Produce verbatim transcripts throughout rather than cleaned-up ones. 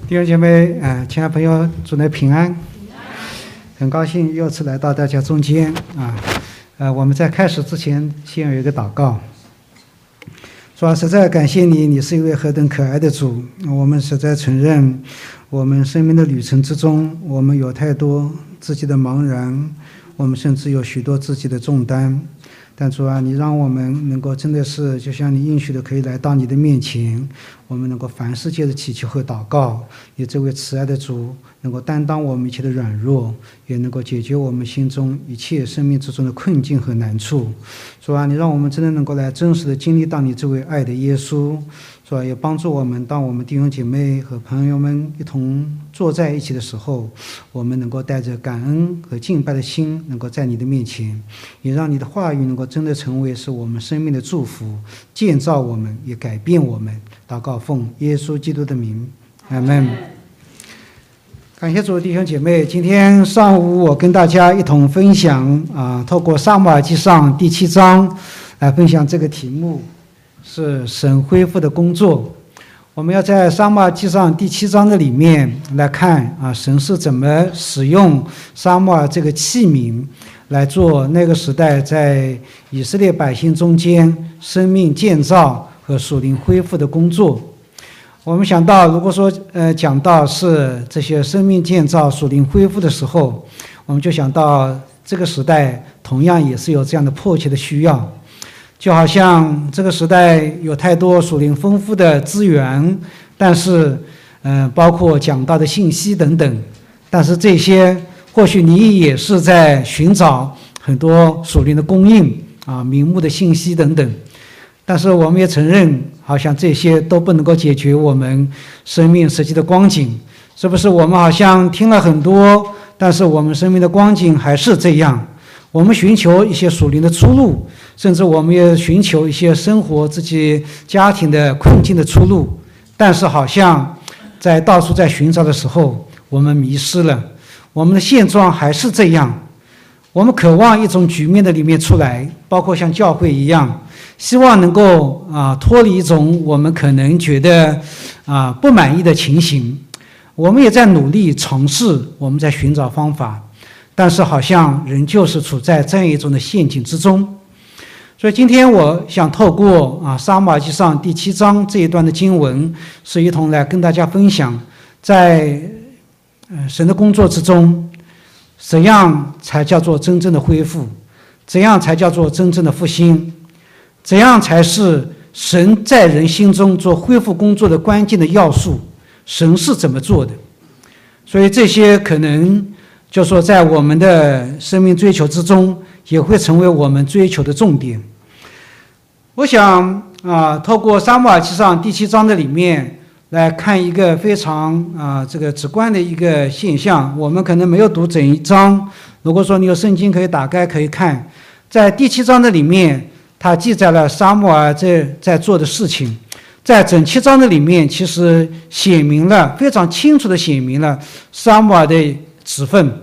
弟兄姐妹，呃，亲爱朋友，祝你平安。很高兴又次来到大家中间啊。呃，我们在开始之前，先有一个祷告。主啊，实在感谢你，你是一位何等可爱的主。我们实在承认，我们生命的旅程之中，我们有太多自己的茫然，我们甚至有许多自己的重担。但主啊，你让我们能够真的是就像你应许的，可以来到你的面前，我们能够凡事借着祈求和祷告，你这位慈爱的主能够担当我们一切的软弱，也能够解决我们心中一切生命之中的困境和难处。主啊，你让我们真的能够来真实的经历到你这位爱的耶稣。主啊，也帮助我们，当我们弟兄姐妹和朋友们一同坐在一起的时候，我们能够带着感恩和敬拜的心，能够在你的面前，也让你的话语能够真的成为是我们生命的祝福，建造我们，也改变我们。祷告奉耶稣基督的名，阿们。感谢主，弟兄姐妹，今天上午我跟大家一同分享啊，透过撒母耳记上第七章来分享这个题目。是神恢复的工作。我们要在撒母耳记上第七章的里面来看啊，神是怎么使用撒母耳这个器皿来做那个时代在以色列百姓中间生命建造和属灵恢复的工作。我们想到，如果说呃讲到是这些生命建造、属灵恢复的时候，我们就想到这个时代同样也是有这样的迫切的需要。就好像这个时代有太多属灵丰富的资源，但是，嗯、呃，包括讲到的信息等等，但是这些或许你也是在寻找很多属灵的供应啊、名目的信息等等，但是我们也承认，好像这些都不能够解决我们生命实际的光景，是不是？我们好像听了很多，但是我们生命的光景还是这样。我们寻求一些属灵的出路，甚至我们也寻求一些生活自己家庭的困境的出路，但是好像在到处在寻找的时候，我们迷失了，我们的现状还是这样。我们渴望一种局面的里面出来，包括像教会一样，希望能够啊脱离一种我们可能觉得啊不满意的情形。我们也在努力尝试，我们在寻找方法。但是好像人就是处在这样一种的陷阱之中，所以今天我想透过啊撒母耳记上第七章这一段的经文，是一同来跟大家分享，在呃神的工作之中，怎样才叫做真正的恢复，怎样才叫做真正的复兴，怎样才是神在人心中做恢复工作的关键的要素，神是怎么做的。所以这些可能就说在我们的生命追求之中，也会成为我们追求的重点。我想啊，透过撒母耳记上第七章的里面来看一个非常啊这个直观的一个现象。我们可能没有读整一章，如果说你有圣经可以打开可以看，在第七章的里面，它记载了撒母耳在在做的事情。在整七章的里面，其实写明了非常清楚的写明了撒母耳的职分。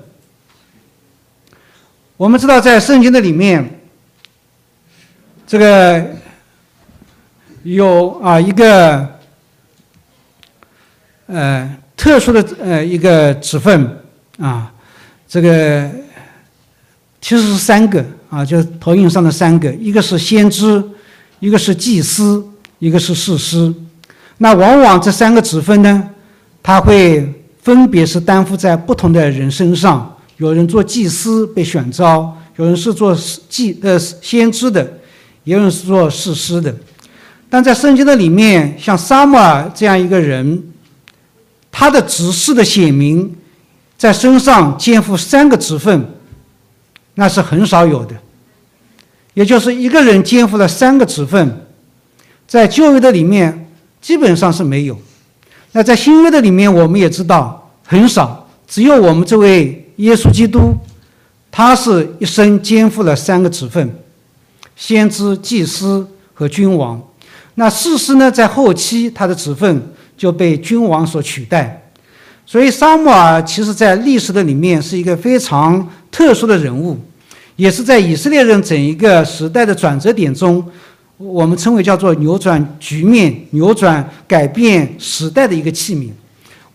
我们知道在圣经的里面，这个有啊一个呃特殊的呃一个职分啊，这个其实是三个啊，就投影上的三个，一个是先知，一个是祭司，一个是士师。那往往这三个职分呢，它会分别是担负在不同的人身上。有人做祭司被选召，有人是做祭呃先知的，也有人是做士师的。但在圣经的里面，像撒母耳这样一个人，他的职事的显明，在身上肩负三个职分，那是很少有的。也就是一个人肩负了三个职分，在旧约的里面基本上是没有。那在新约的里面，我们也知道很少，只有我们这位耶稣基督，他是一生肩负了三个职分：先知、祭司和君王。那士师呢，在后期他的职分就被君王所取代。所以撒母耳其实在历史的里面是一个非常特殊的人物，也是在以色列人整一个时代的转折点中，我们称为叫做扭转局面、扭转改变时代的一个器皿。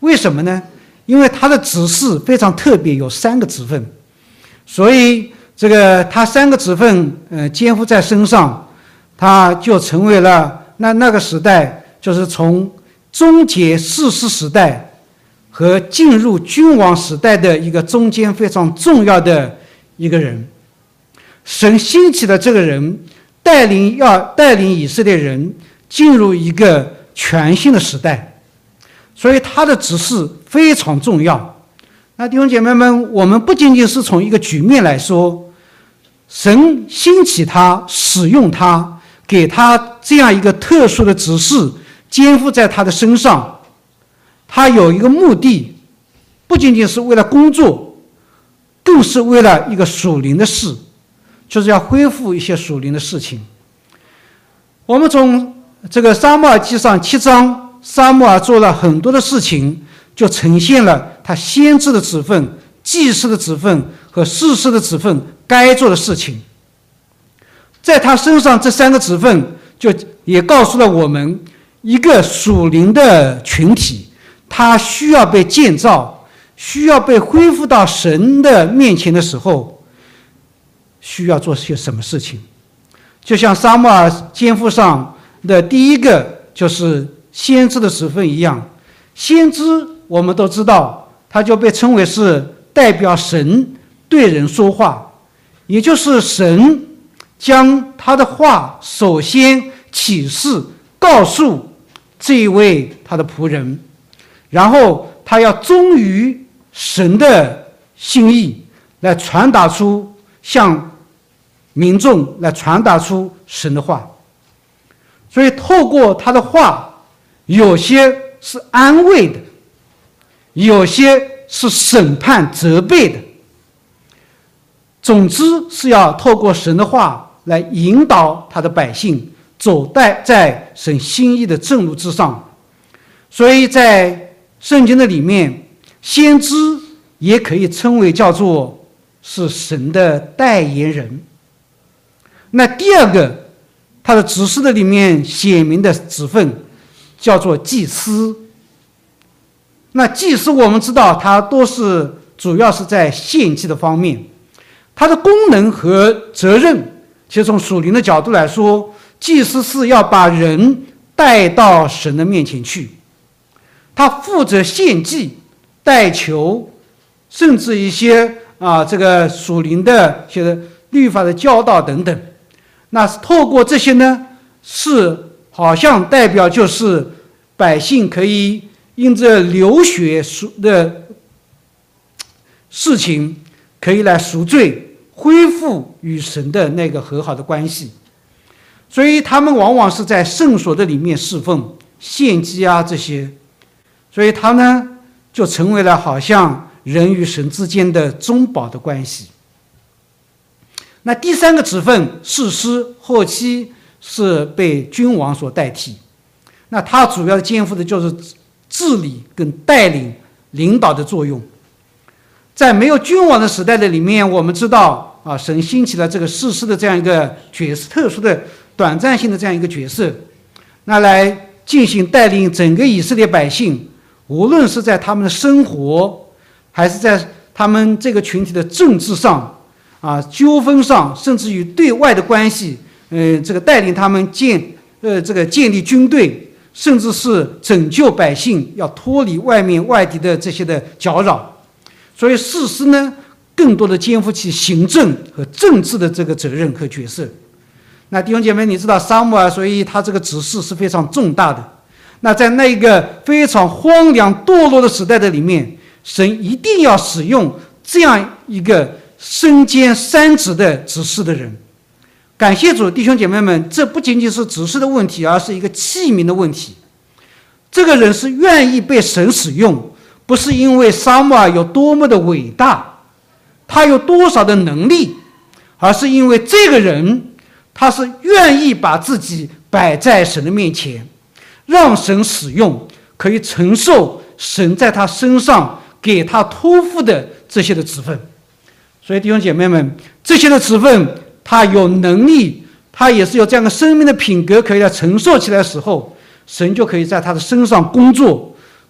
为什么呢？因为他的职事非常特别，有三个职分，所以这个他三个职分呃肩负在身上，他就成为了那那个时代，就是从终结士师时代和进入君王时代的一个中间非常重要的一个人。神兴起的这个人，带领要带领以色列人进入一个全新的时代，所以他的指示非常重要。那弟兄姐妹们，我们不仅仅是从一个局面来说，神兴起他，使用他，给他这样一个特殊的指示，肩负在他的身上，他有一个目的，不仅仅是为了工作，更是为了一个属灵的事，就是要恢复一些属灵的事情。我们从这个撒母耳记上七章，撒母耳做了很多的事情，就呈现了他先知的职分、祭司的职分和士师的职分该做的事情。在他身上这三个职分，就也告诉了我们，一个属灵的群体，他需要被建造，需要被恢复到神的面前的时候，需要做些什么事情。就像撒母耳肩负上的第一个就是先知的职分一样，先知我们都知道，他就被称为是代表神对人说话，也就是神将他的话首先启示告诉这一位他的仆人，然后他要忠于神的心意，来传达出向民众来传达出神的话。所以透过他的话，有些是安慰的，有些是审判责备的，总之是要透过神的话来引导他的百姓走在在神心意的正路之上。所以在圣经的里面，先知也可以称为叫做是神的代言人。那第二个，他的职事的里面写明的职分叫做祭司。那祭司我们知道，他都是主要是在献祭的方面，他的功能和责任，其实从属灵的角度来说，祭司是要把人带到神的面前去，他负责献祭、代求，甚至一些啊这个属灵的一些律法的教导等等。那透过这些呢，是好像代表就是百姓可以因着流血的事情，可以来赎罪，恢复与神的那个和好的关系。所以他们往往是在圣所的里面侍奉、献祭啊这些，所以他呢就成为了好像人与神之间的中保的关系。那第三个职分士师，后期是被君王所代替，那他主要肩负的就是治理跟带领领导的作用。在没有君王的时代的里面，我们知道啊，神兴起了这个士师的这样一个角色，特殊的短暂性的这样一个角色，那来进行带领整个以色列百姓，无论是在他们的生活，还是在他们这个群体的政治上啊，纠纷上，甚至于对外的关系，呃，这个带领他们建，呃，这个建立军队，甚至是拯救百姓，要脱离外面外敌的这些的搅扰。所以士师呢，更多的肩负起行政和政治的这个责任和角色。那弟兄姐妹，你知道撒母耳，所以他这个职事是非常重大的。那在那个非常荒凉堕落的时代的里面，神一定要使用这样一个身兼三职的职事的人。感谢主，弟兄姐妹们，这不仅仅是职事的问题，而是一个器皿的问题。这个人是愿意被神使用，不是因为撒母耳有多么的伟大，他有多少的能力，而是因为这个人他是愿意把自己摆在神的面前，让神使用，可以承受神在他身上给他托付的这些的职分。所以弟兄姐妹们，这些的职分他有能力，他也是有这样的生命的品格可以来承受起来的时候，神就可以在他的身上工作，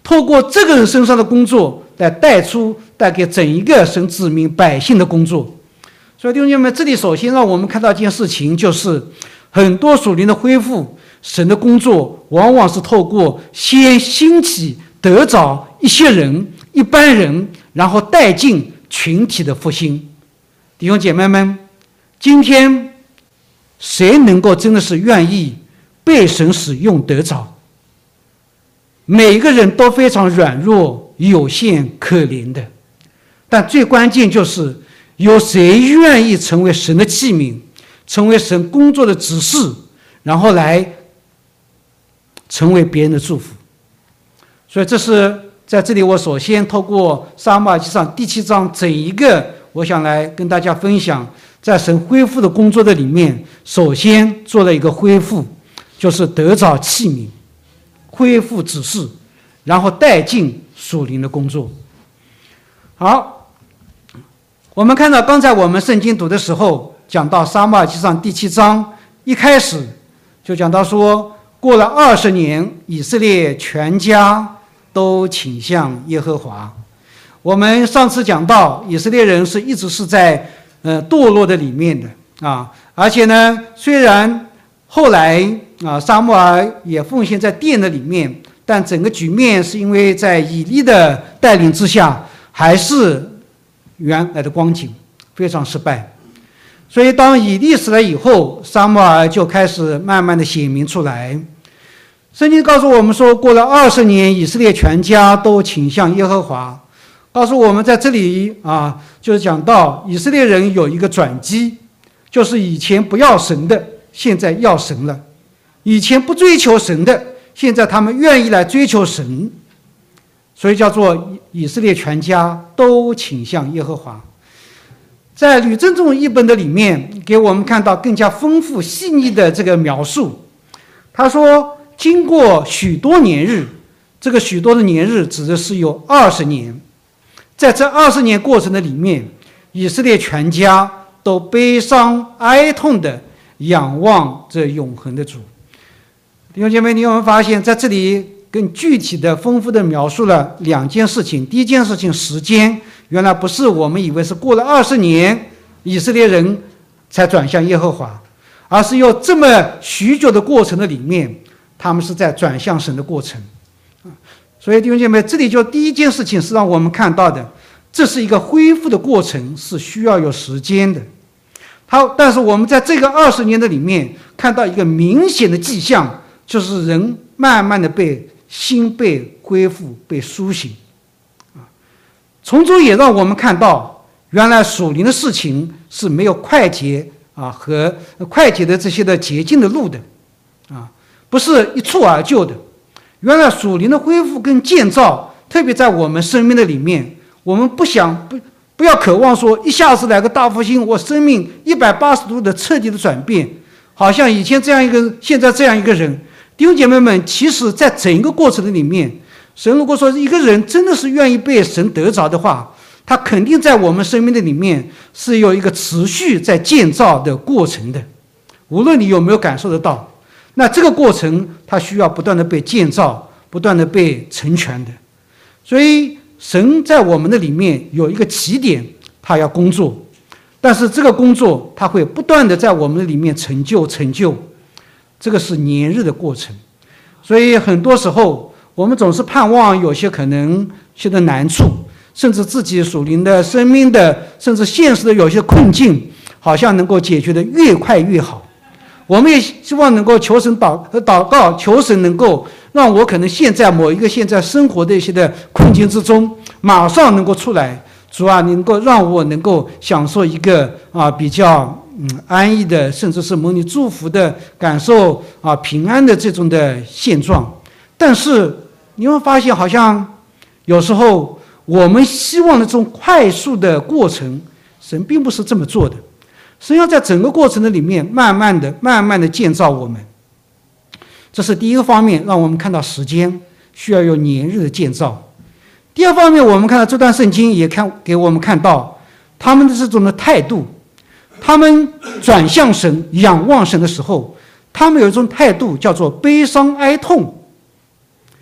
透过这个人身上的工作来带出带给整一个神子民百姓的工作。所以弟兄姐妹，这里首先让我们看到一件事情，就是很多属灵的恢复，神的工作往往是透过先兴起得着一些人一般人，然后带进群体的复兴。弟兄姐妹们，今天谁能够真的是愿意被神使用得着？每个人都非常软弱、有限、可怜的，但最关键就是有谁愿意成为神的器皿，成为神工作的指示，然后来成为别人的祝福。所以这是在这里，我首先透过撒母耳记上第七章整一个，我想来跟大家分享，在神恢复的工作的里面，首先做了一个恢复，就是得着器皿，恢复指示，然后带进属灵的工作。好，我们看到刚才我们圣经读的时候，讲到撒母耳记上第七章一开始就讲到说，过了二十年，以色列全家都倾向耶和华。我们上次讲到，以色列人是一直是在呃堕落的里面的啊，而且呢，虽然后来啊撒母耳也奉献在殿的里面，但整个局面是因为在以利的带领之下，还是原来的光景，非常失败。所以当以利死了以后，撒母耳就开始慢慢的显明出来。圣经告诉我们说，过了二十年，以色列全家都倾向耶和华。告诉我们在这里啊，就是讲到以色列人有一个转机，就是以前不要神的，现在要神了；以前不追求神的，现在他们愿意来追求神。所以叫做以色列全家都倾向耶和华。在吕正中译本的里面，给我们看到更加丰富细腻的这个描述。他说，经过许多年日，这个许多的年日指的是有二十年，在这二十年过程的里面，以色列全家都悲伤哀痛的仰望这永恒的主。弟兄姐妹，你有没有发现，在这里更具体的丰富的描述了两件事情。第一件事情，时间原来不是我们以为是过了二十年以色列人才转向耶和华，而是有这么许久的过程的里面，他们是在转向神的过程。所以弟兄姐妹，这里就第一件事情是让我们看到的，这是一个恢复的过程，是需要有时间的。好，但是我们在这个二十年的里面看到一个明显的迹象，就是人慢慢的被心被恢复，被苏醒。从中也让我们看到，原来属灵的事情是没有快捷啊和快捷的这些的捷径的路的，啊，不是一蹴而就的。原来属灵的恢复跟建造，特别在我们生命的里面，我们不想不不要渴望说一下子来个大复兴，我生命一百八十度的彻底的转变，好像以前这样一个，现在这样一个人。弟兄姐妹们，其实在整个过程的里面，神如果说一个人真的是愿意被神得着的话，他肯定在我们生命的里面是有一个持续在建造的过程的，无论你有没有感受得到，那这个过程它需要不断的被建造，不断的被成全的。所以神在我们的里面有一个起点，他要工作，但是这个工作他会不断的在我们的里面成就成就，这个是年日的过程。所以很多时候我们总是盼望有些可能些的难处，甚至自己属灵的生命的，甚至现实的有些困境，好像能够解决的越快越好。我们也希望能够求神祷祷告，求神能够让我可能现在某一个现在生活的一些的困境之中，马上能够出来。主啊，能够让我能够享受一个啊比较嗯安逸的，甚至是蒙你祝福的感受啊平安的这种的现状。但是你会发现，好像有时候我们希望的这种快速的过程，神并不是这么做的。神要在整个过程的里面，慢慢的、慢慢的建造我们。这是第一个方面，让我们看到时间需要有年日的建造。第二方面，我们看到这段圣经也看给我们看到他们的这种的态度，他们转向神、仰望神的时候，他们有一种态度叫做悲伤哀痛。悲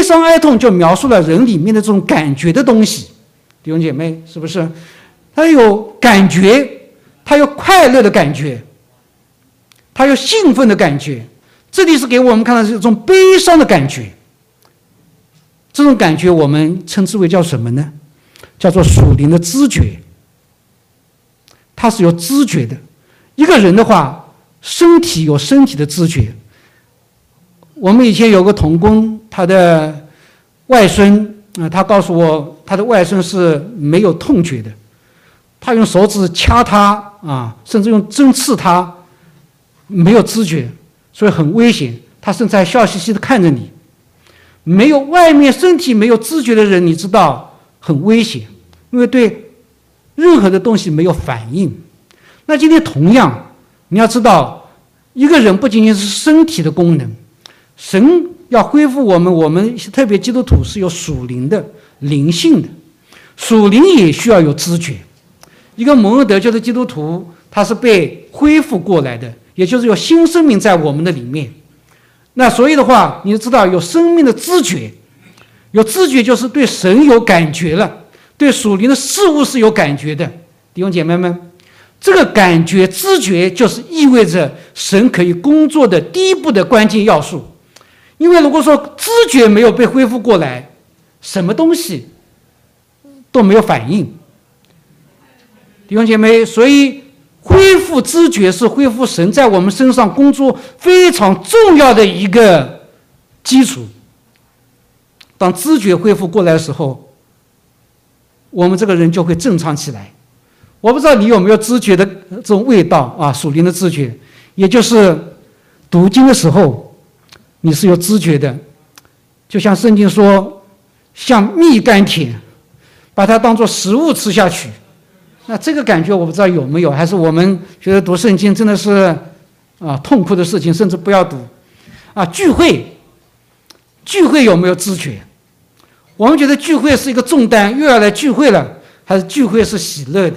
伤哀痛就描述了人里面的这种感觉的东西，弟兄姐妹，是不是？他有感觉，他有快乐的感觉，他有兴奋的感觉。这里是给我们看到是一种悲伤的感觉。这种感觉我们称之为叫什么呢？叫做属灵的知觉。它是有知觉的。一个人的话，身体有身体的知觉。我们以前有个童工，他的外孙啊、呃，他告诉我，他的外孙是没有痛觉的，他用手指掐他啊，甚至用针刺他，没有知觉，所以很危险。他甚至还笑嘻嘻地看着你。没有外面身体没有知觉的人，你知道很危险，因为对任何的东西没有反应。那今天同样，你要知道，一个人不仅仅是身体的功能。神要恢复我们，我们特别基督徒是有属灵的灵性的，属灵也需要有知觉。一个蒙恩得救的基督徒，他是被恢复过来的，也就是有新生命在我们的里面。那所以的话，你知道有生命的知觉，有知觉就是对神有感觉了，对属灵的事物是有感觉的。弟兄姐妹们，这个感觉知觉就是意味着神可以工作的第一步的关键要素。因为如果说知觉没有被恢复过来，什么东西都没有反应。弟兄姐妹，所以恢复知觉是恢复神在我们身上工作非常重要的一个基础。当知觉恢复过来的时候，我们这个人就会正常起来。我不知道你有没有知觉的这种味道啊，属灵的知觉，也就是读经的时候你是有知觉的，就像圣经说像蜜甘甜，把它当作食物吃下去。那这个感觉我不知道有没有，还是我们觉得读圣经真的是啊痛苦的事情，甚至不要读啊。聚会聚会有没有知觉？我们觉得聚会是一个重担，又要来聚会了，还是聚会是喜乐的？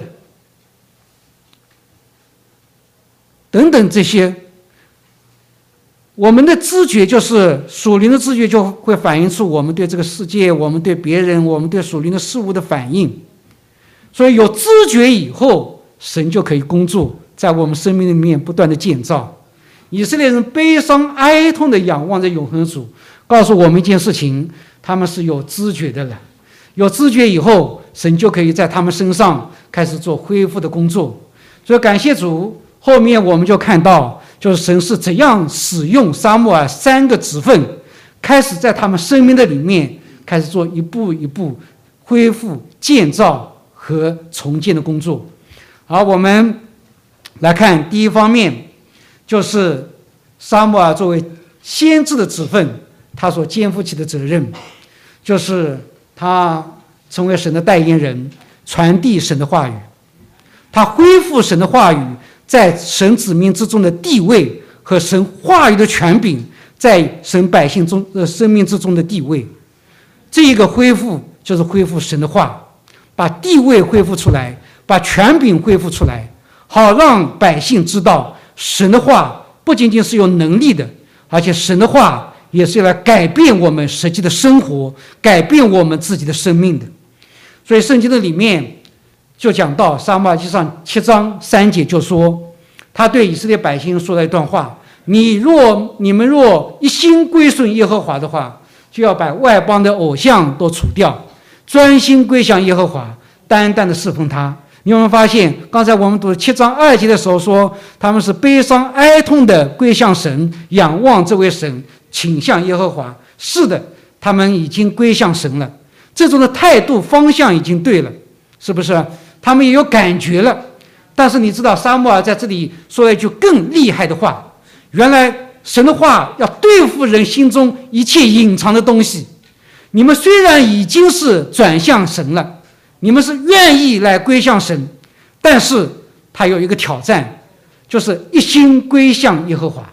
等等这些，我们的知觉就是属灵的知觉，就会反映出我们对这个世界、我们对别人、我们对属灵的事物的反应。所以有知觉以后，神就可以工作，在我们生命里面不断的建造。以色列人悲伤哀痛的仰望着永恒主，告诉我们一件事情，他们是有知觉的了。有知觉以后，神就可以在他们身上开始做恢复的工作。所以感谢主，后面我们就看到，就是神是怎样使用撒母耳三个职分，开始在他们生命的里面开始做一步一步恢复建造和重建的工作。好，我们来看第一方面，就是撒母耳作为先知的职分，他所肩负起的责任，就是他成为神的代言人，传递神的话语，他恢复神的话语在神子民之中的地位和神话语的权柄在神百姓中的生命之中的地位。这一个恢复就是恢复神的话，把地位恢复出来，把权柄恢复出来，好让百姓知道神的话不仅仅是有能力的，而且神的话也是来改变我们实际的生活，改变我们自己的生命的。所以圣经的里面就讲到撒母耳记上七章三节，就说他对以色列百姓说了一段话：你若你们若一心归顺耶和华的话，就要把外邦的偶像都除掉，专心归向耶和华，单单的侍奉他。你有没有发现，刚才我们读七章二节的时候说，他们是悲伤哀痛的归向神，仰望这位神，倾向耶和华。是的，他们已经归向神了，这种的态度方向已经对了，是不是？他们也有感觉了。但是你知道撒母耳在这里说了一句更厉害的话，原来神的话要对付人心中一切隐藏的东西。你们虽然已经是转向神了，你们是愿意来归向神，但是他有一个挑战，就是一心归向耶和华。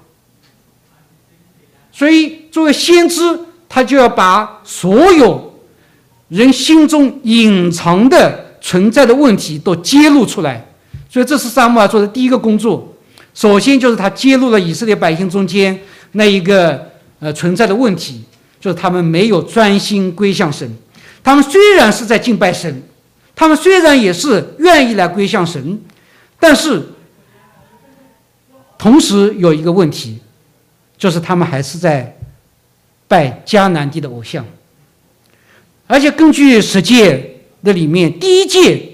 所以作为先知，他就要把所有人心中隐藏的存在的问题都揭露出来。所以这是撒母耳做的第一个工作。首先就是他揭露了以色列百姓中间那一个呃存在的问题， 就是他们没有专心归向神。他们虽然是在敬拜神，他们虽然也是愿意来归向神，但是同时有一个问题，就是他们还是在拜迦南地的偶像。而且根据十诫的里面，第一诫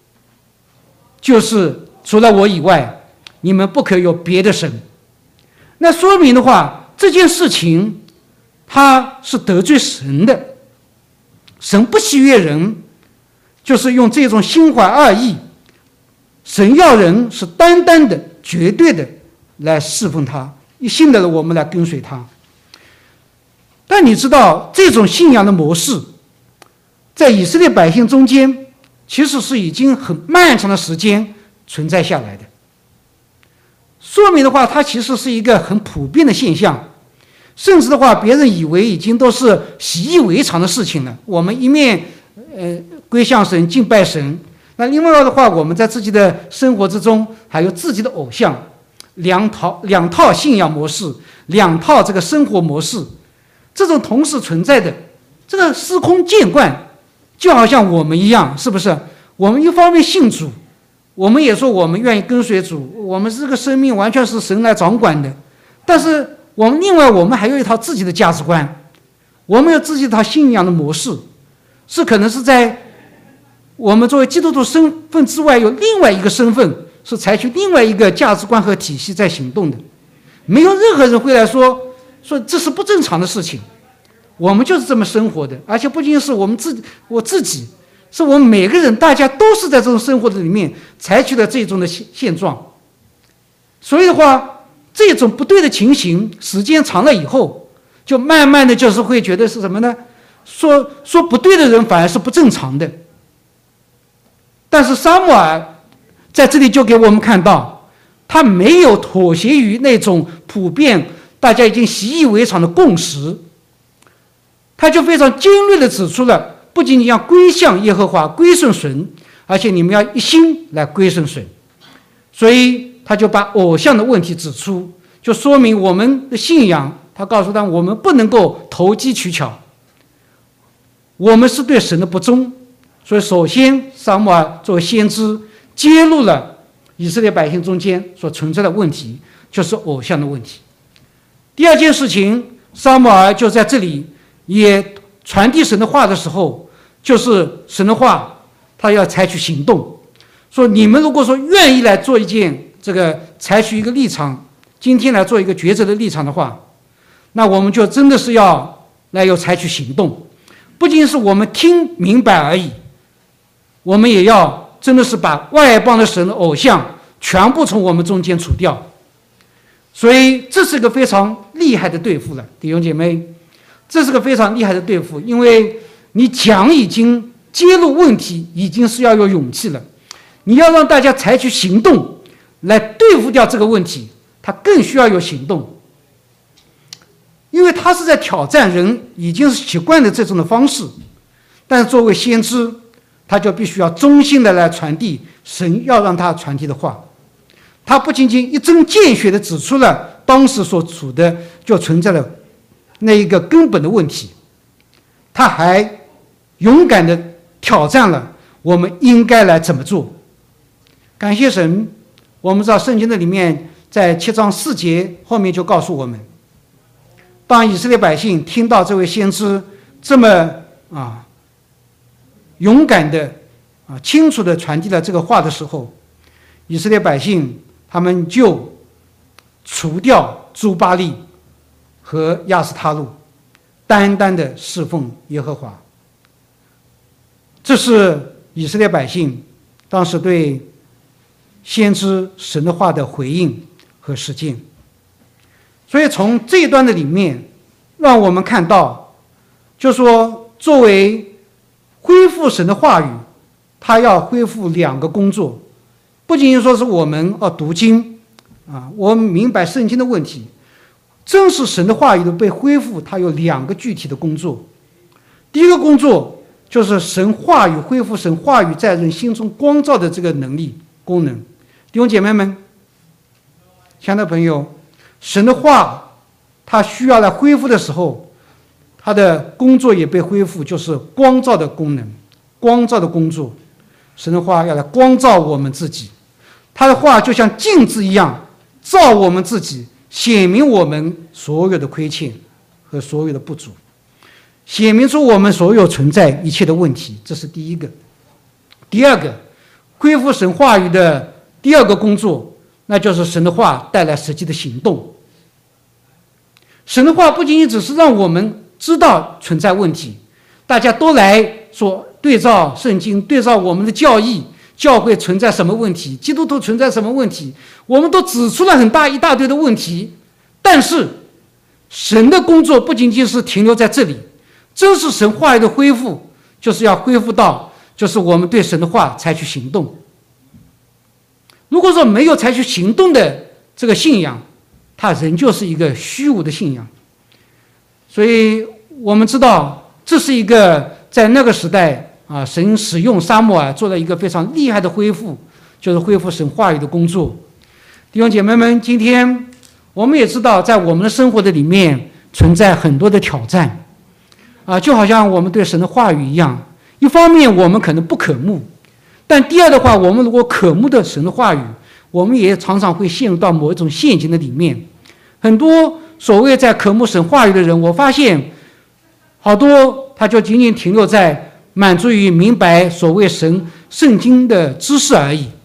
就是除了我以外，你们不可有别的神。那说明的话，这件事情它是得罪神的，神不喜悦人，就是用这种心怀二意，神要人是单单的、绝对的来侍奉他，一心的我们来跟随他。但你知道，这种信仰的模式在以色列百姓中间其实是已经很漫长的时间存在下来的，说明的话，它其实是一个很普遍的现象，甚至的话，别人以为已经都是习以为常的事情了。我们一面呃归向神、敬拜神，那另外的话，我们在自己的生活之中还有自己的偶像，两套两套信仰模式，两套这个生活模式，这种同时存在的，这个司空见惯。就好像我们一样，是不是？我们一方面信主，我们也说我们愿意跟随主，我们这个生命完全是神来掌管的。但是我们另外我们还有一套自己的价值观，我们有自己一套信仰的模式，是可能是在我们作为基督徒身份之外有另外一个身份，是采取另外一个价值观和体系在行动的。没有任何人会来说说这是不正常的事情。我们就是这么生活的，而且不仅是我们自己，我自己，是我们每个人，大家都是在这种生活的里面采取了这种的现现状。所以的话，这种不对的情形，时间长了以后，就慢慢的就是会觉得是什么呢？说说不对的人反而是不正常的。但是撒母耳在这里就给我们看到，他没有妥协于那种普遍大家已经习以为常的共识。他就非常尖锐地指出了，不仅仅要归向耶和华、归顺神，而且你们要一心来归顺神。所以他就把偶像的问题指出，就说明我们的信仰，他告诉他我们不能够投机取巧，我们是对神的不忠。所以首先撒母耳作为先知揭露了以色列百姓中间所存在的问题，就是偶像的问题。第二件事情，撒母耳就在这里也传递神的话的时候，就是神的话他要采取行动，说你们如果说愿意来做一件这个采取一个立场，今天来做一个抉择的立场的话，那我们就真的是要来有采取行动，不仅是我们听明白而已，我们也要真的是把外邦的神的偶像全部从我们中间除掉。所以这是个非常厉害的对付了，弟兄姐妹，这是个非常厉害的对付，因为你讲已经揭露问题，已经是要有勇气了。你要让大家采取行动来对付掉这个问题，他更需要有行动，因为他是在挑战人已经是习惯了这种的方式。但是作为先知，他就必须要忠心的来传递神要让他传递的话。他不仅仅一针见血的指出了当时所处的就存在了那一个根本的问题，他还勇敢地挑战了我们应该来怎么做。感谢神，我们知道圣经的里面在七章四节后面就告诉我们，当以色列百姓听到这位先知这么啊勇敢的啊清楚地传递了这个话的时候，以色列百姓他们就除掉诸巴力和亚斯他路，单单的侍奉耶和华。这是以色列百姓当时对先知神的话的回应和实践。所以从这一段的里面，让我们看到，就说作为恢复神的话语，他要恢复两个工作，不仅仅说是我们要读经啊，我们明白圣经的问题。真实神的话语的被恢复，它有两个具体的工作。第一个工作就是神话语恢复，神话语在人心中光照的这个能力功能。弟兄姐妹们，亲爱的朋友，神的话它需要来恢复的时候， 他的工作也被恢复，就是光照的功能，光照的工作。神的话要来光照我们自己，他的话就像镜子一样照我们自己，显明我们所有的亏欠和所有的不足，显明出我们所有存在一切的问题。这是第一个。第二个，恢复神话语的第二个工作，那就是神的话带来实际的行动。神的话不仅仅只是让我们知道存在问题，大家都来说对照圣经，对照我们的教义，教会存在什么问题，基督徒存在什么问题，我们都指出了很大一大堆的问题。但是神的工作不仅仅是停留在这里，真是神话语的恢复，就是要恢复到就是我们对神的话采取行动。如果说没有采取行动的这个信仰，它仍旧是一个虚无的信仰。所以我们知道这是一个在那个时代啊，神使用撒母耳做了一个非常厉害的恢复，就是恢复神话语的工作。弟兄姐妹们，今天我们也知道在我们的生活的里面存在很多的挑战啊，就好像我们对神的话语一样，一方面我们可能不渴慕，但第二的话，我们如果渴慕的神的话语，我们也常常会陷入到某一种陷阱的里面。很多所谓在渴慕神话语的人，我发现好多他就仅仅停留在满足于明白所谓神圣经的知识而已，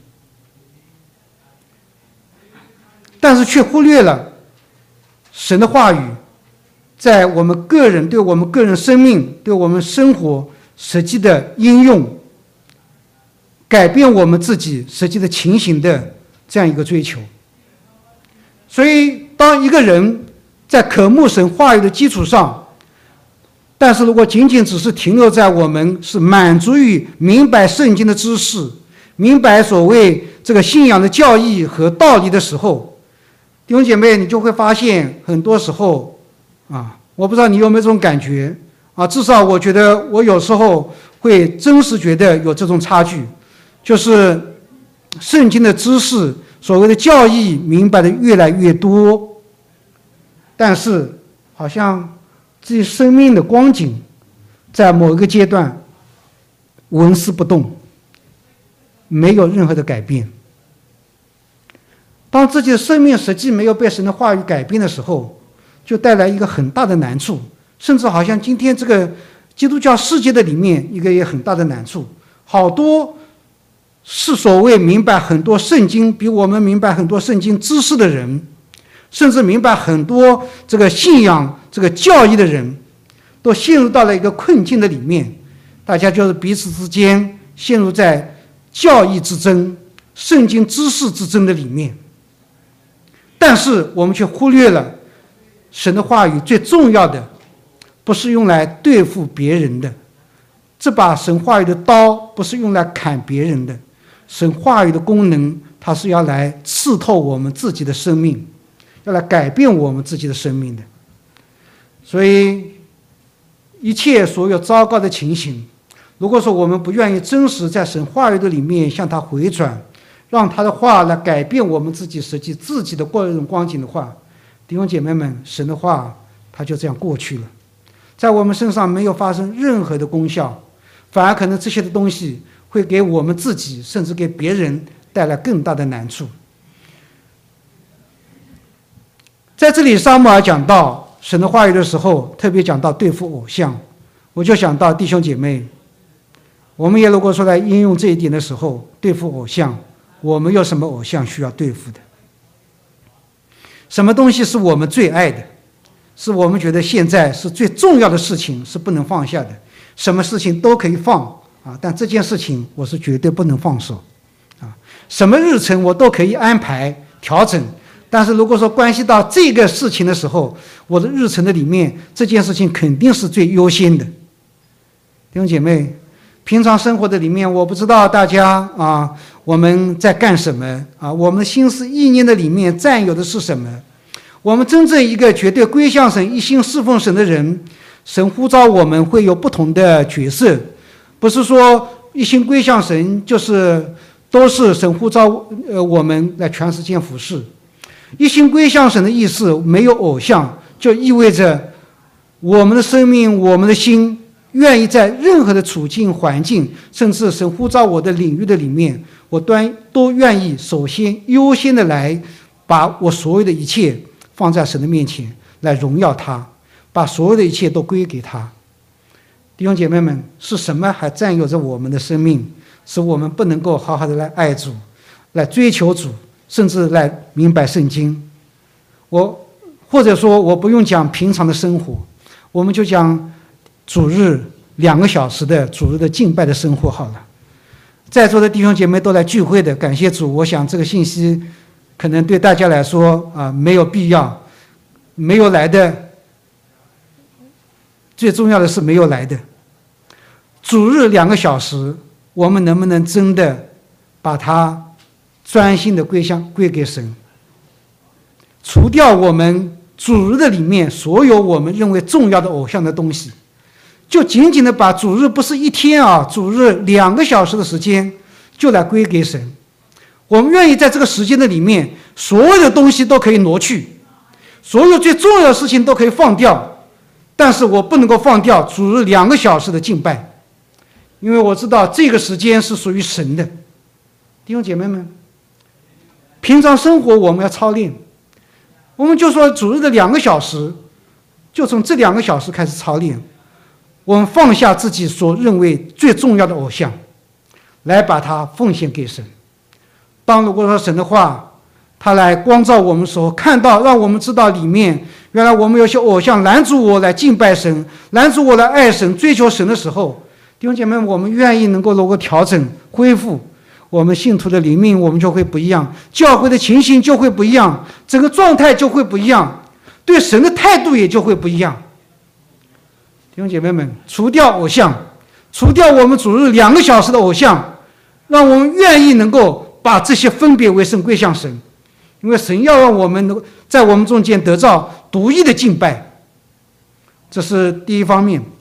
但是却忽略了神的话语在我们个人对我们个人生命对我们生活实际的应用，改变我们自己实际的情形的这样一个追求。所以当一个人在渴慕神话语的基础上，但是如果仅仅只是停留在我们是满足于明白圣经的知识，明白所谓这个信仰的教义和道理的时候，弟兄姐妹，你就会发现很多时候啊，我不知道你有没有这种感觉啊，至少我觉得我有时候会真实觉得有这种差距，就是圣经的知识所谓的教义明白的越来越多，但是好像自己生命的光景在某一个阶段纹丝不动，没有任何的改变。当自己的生命实际没有被神的话语改变的时候，就带来一个很大的难处，甚至好像今天这个基督教世界的里面一个也很大的难处，好多是所谓明白很多圣经，比我们明白很多圣经知识的人，甚至明白很多这个信仰这个教义的人，都陷入到了一个困境的里面，大家就是彼此之间陷入在教义之争、圣经知识之争的里面。但是我们却忽略了神的话语最重要的不是用来对付别人的，这把神话语的刀不是用来砍别人的，神话语的功能它是要来刺透我们自己的生命，要来改变我们自己的生命的。所以一切所有糟糕的情形，如果说我们不愿意真实在神话语的里面向他回转，让他的话来改变我们自己实际自己的各种光景的话，弟兄姐妹们，神的话它就这样过去了，在我们身上没有发生任何的功效，反而可能这些的东西会给我们自己甚至给别人带来更大的难处。在这里撒母耳讲到神的话语的时候，特别讲到对付偶像，我就想到弟兄姐妹，我们也如果说来应用这一点的时候，对付偶像，我们有什么偶像需要对付的？什么东西是我们最爱的，是我们觉得现在是最重要的事情，是不能放下的？什么事情都可以放啊，但这件事情我是绝对不能放手啊。什么日程我都可以安排调整，但是如果说关系到这个事情的时候，我的日程的里面这件事情肯定是最优先的。弟兄姐妹，平常生活的里面，我不知道大家啊我们在干什么啊，我们的心思意念的里面占有的是什么？我们真正一个绝对归向神、一心侍奉神的人，神呼召我们会有不同的角色，不是说一心归向神就是都是神呼召呃我们来全时间服侍。一心归向神的意思，没有偶像，就意味着我们的生命，我们的心，愿意在任何的处境环境，甚至神呼召我的领域的里面，我端都愿意首先优先的来把我所有的一切放在神的面前，来荣耀他，把所有的一切都归给他。弟兄姐妹们，是什么还占有着我们的生命，使我们不能够好好的来爱主，来追求主，甚至来明白圣经？我或者说我不用讲平常的生活，我们就讲主日两个小时的主日的敬拜的生活好了。在座的弟兄姐妹都来聚会的，感谢主。我想这个信息可能对大家来说啊、呃、没有必要，没有来的，最重要的是没有来的。主日两个小时，我们能不能真的把它专心的归向归给神？除掉我们主日的里面所有我们认为重要的偶像的东西，就仅仅的把主日不是一天啊，主日两个小时的时间就来归给神。我们愿意在这个时间的里面，所有的东西都可以挪去，所有最重要的事情都可以放掉，但是我不能够放掉主日两个小时的敬拜，因为我知道这个时间是属于神的。弟兄姐妹们，平常生活我们要操练，我们就说主日的两个小时，就从这两个小时开始操练。我们放下自己所认为最重要的偶像，来把它奉献给神。当如果说神的话，他来光照我们的时候，看到让我们知道里面原来我们有些偶像拦阻我来敬拜神，拦阻我来爱神追求神的时候，弟兄姐妹，我们愿意能够能够调整恢复我们信徒的灵命，我们就会不一样，教会的情形就会不一样，整个状态就会不一样，对神的态度也就会不一样。弟兄姐妹们，除掉偶像，除掉我们主日两个小时的偶像，让我们愿意能够把这些分别为圣归向神，因为神要让我们能在我们中间得到独一的敬拜，这是第一方面。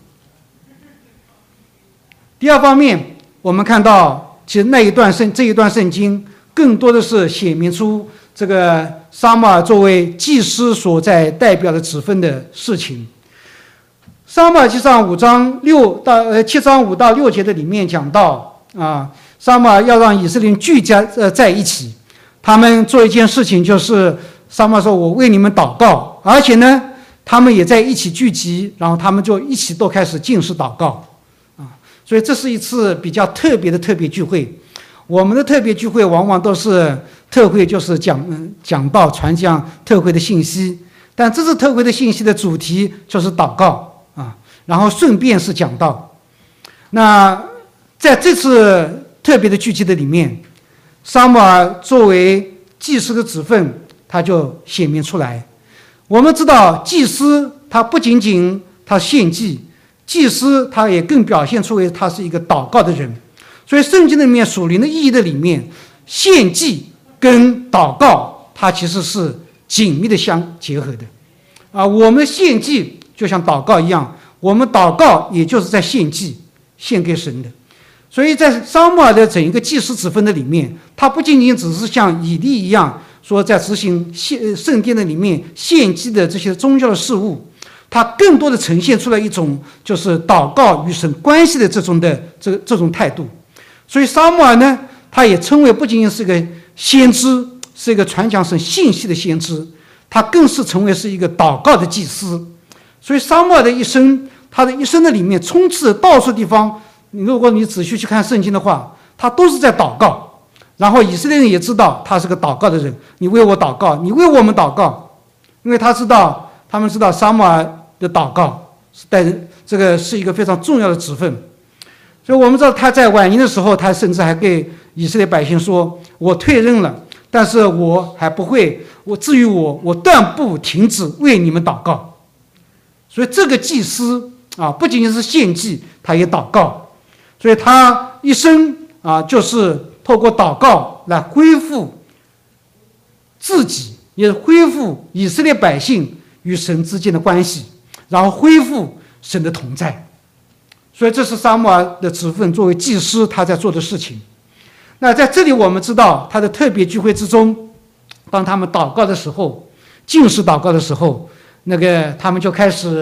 第二方面，我们看到其实那一段圣这一段圣经更多的是显明出这个撒母耳作为祭司所在代表的职分的事情。撒母耳记上五章六到呃七章五到六节的里面讲到啊，撒母耳要让以色列人聚家呃在一起，他们做一件事情，就是撒母耳说：“我为你们祷告。”而且呢，他们也在一起聚集，然后他们就一起都开始禁食祷告啊。所以这是一次比较特别的特别聚会。我们的特别聚会往往都是特会，就是讲嗯讲道传讲特会的信息，但这次特会的信息的主题就是祷告。啊，然后顺便是讲道。那在这次特别的聚集的里面，撒母耳作为祭司的职分，他就显明出来。我们知道，祭司他不仅仅他献祭，祭司他也更表现出为他是一个祷告的人。所以圣经里面属灵的意义的里面，献祭跟祷告它其实是紧密的相结合的。啊，我们献祭就像祷告一样，我们祷告也就是在献祭，献给神的。所以在撒母耳的整一个祭司职分的里面，他不仅仅只是像以利一样说在执行献圣殿的里面献祭的这些宗教的事务，他更多的呈现出来一种就是祷告与神关系的这种的这这种态度。所以撒母耳呢，他也称为不仅仅是个先知，是一个传讲神信息的先知，他更是成为是一个祷告的祭司。所以撒母耳的一生，他的一生的里面充斥到处地方，如果你仔细去看圣经的话，他都是在祷告。然后以色列人也知道他是个祷告的人，你为我祷告，你为我们祷告，因为他知道，他们知道撒母耳的祷告是带这个是一个非常重要的职分。所以我们知道他在晚年的时候，他甚至还给以色列百姓说：“我退任了，但是我还不会，我至于我，我断不停止为你们祷告。”所以这个祭司啊，不仅仅是献祭，他也祷告。所以他一生啊，就是透过祷告来恢复自己，也恢复以色列百姓与神之间的关系，然后恢复神的同在。所以这是撒母耳的职分，作为祭司他在做的事情。那在这里我们知道，他的特别聚会之中，当他们祷告的时候，禁食祷告的时候，那个他们就开始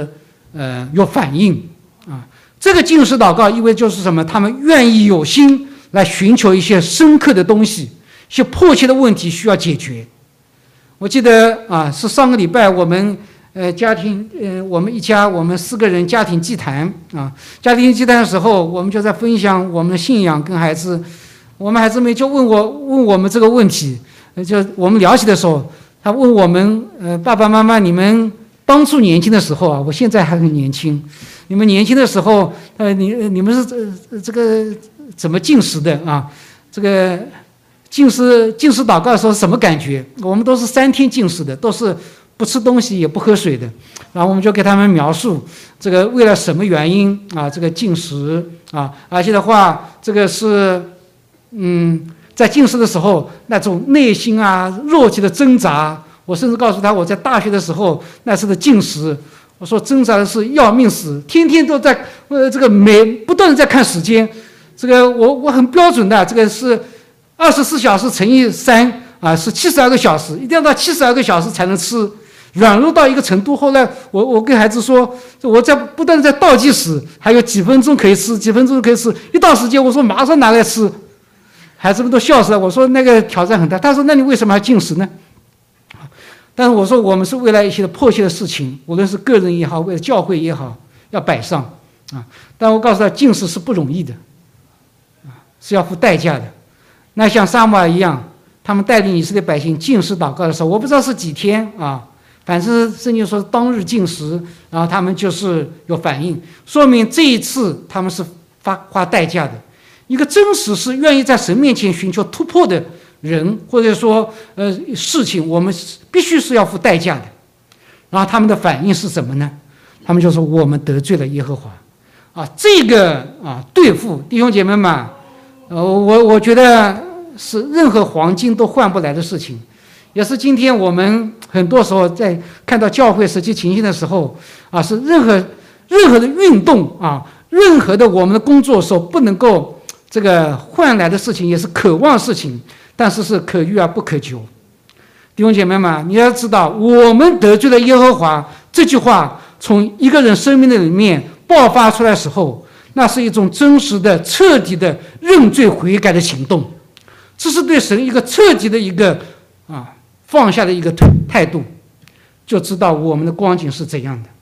呃有反应啊。这个禁食祷告意味就是什么？他们愿意有心来寻求一些深刻的东西，一些迫切的问题需要解决。我记得啊，是上个礼拜我们呃家庭呃我们一家我们四个人家庭祭坛啊，家庭祭坛的时候，我们就在分享我们的信仰跟孩子，我们孩子们就问我问我们这个问题，就我们聊起的时候，他问我们呃爸爸妈妈，你们当初年轻的时候啊，我现在还很年轻，你们年轻的时候呃你你们是这这个怎么进食的啊？这个。禁食禁食祷告的时候什么感觉？我们都是三天禁食的，都是不吃东西也不喝水的。然后我们就给他们描述这个为了什么原因啊？这个禁食啊，而且的话，这个是嗯，在禁食的时候那种内心啊弱气的挣扎。我甚至告诉他，我在大学的时候那次的禁食，我说挣扎的是要命死，天天都在呃这个每不断的在看时间。这个我我很标准的，这个是。二十四小时乘以三啊，是七十二个小时，一定要到七十二个小时才能吃，软弱到一个程度。后来我我跟孩子说，我在不断的在倒计时，还有几分钟可以吃，几分钟可以吃。一到时间，我说马上拿来吃，孩子们都笑死了。我说那个挑战很大，他说那你为什么要禁食呢？但是我说我们是为了一些迫切的事情，无论是个人也好，为了教会也好，要摆上啊。但我告诉他，禁食是不容易的，啊，是要付代价的。那像撒母耳一样，他们带领以色列百姓禁食祷告的时候，我不知道是几天啊，反正圣经说当日禁食，然后他们就是有反应，说明这一次他们是发花代价的。一个真实是愿意在神面前寻求突破的人，或者说呃事情，我们必须是要付代价的。然后他们的反应是什么呢？他们就说我们得罪了耶和华啊，这个啊对付弟兄姐妹们，呃我我觉得。是任何黄金都换不来的事情，也是今天我们很多时候在看到教会实际情形的时候啊，是任何任何的运动啊，任何的我们的工作时候不能够这个换来的事情，也是渴望事情，但是是可遇而不可求。弟兄姐妹们，你要知道，我们得罪了耶和华这句话，从一个人生命的里面爆发出来的时候，那是一种真实的、彻底的认罪悔改的行动。这是对神一个彻底的一个啊放下的一个态度，就知道我们的光景是怎样的。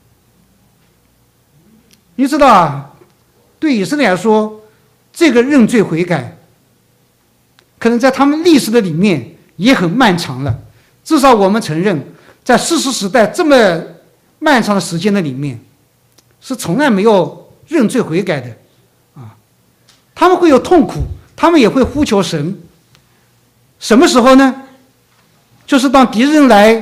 你知道啊，对以色列来说，这个认罪悔改，可能在他们历史的里面也很漫长了。至少我们承认，在士师时代这么漫长的时间的里面，是从来没有认罪悔改的啊。他们会有痛苦，他们也会呼求神。什么时候呢？就是当敌人来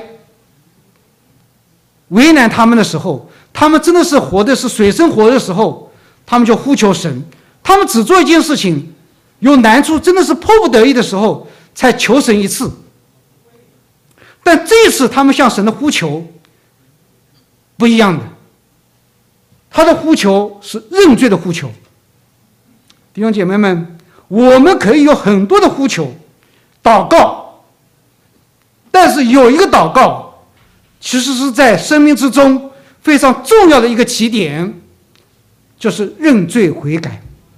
为难他们的时候，他们真的是活的是水深火热的时候，他们就呼求神。他们只做一件事情，有难处真的是迫不得已的时候才求神一次。但这一次他们向神的呼求不一样的，他的呼求是认罪的呼求。弟兄姐妹们，我们可以有很多的呼求祷告，但是有一个祷告其实是在生命之中非常重要的一个起点，就是认罪悔改。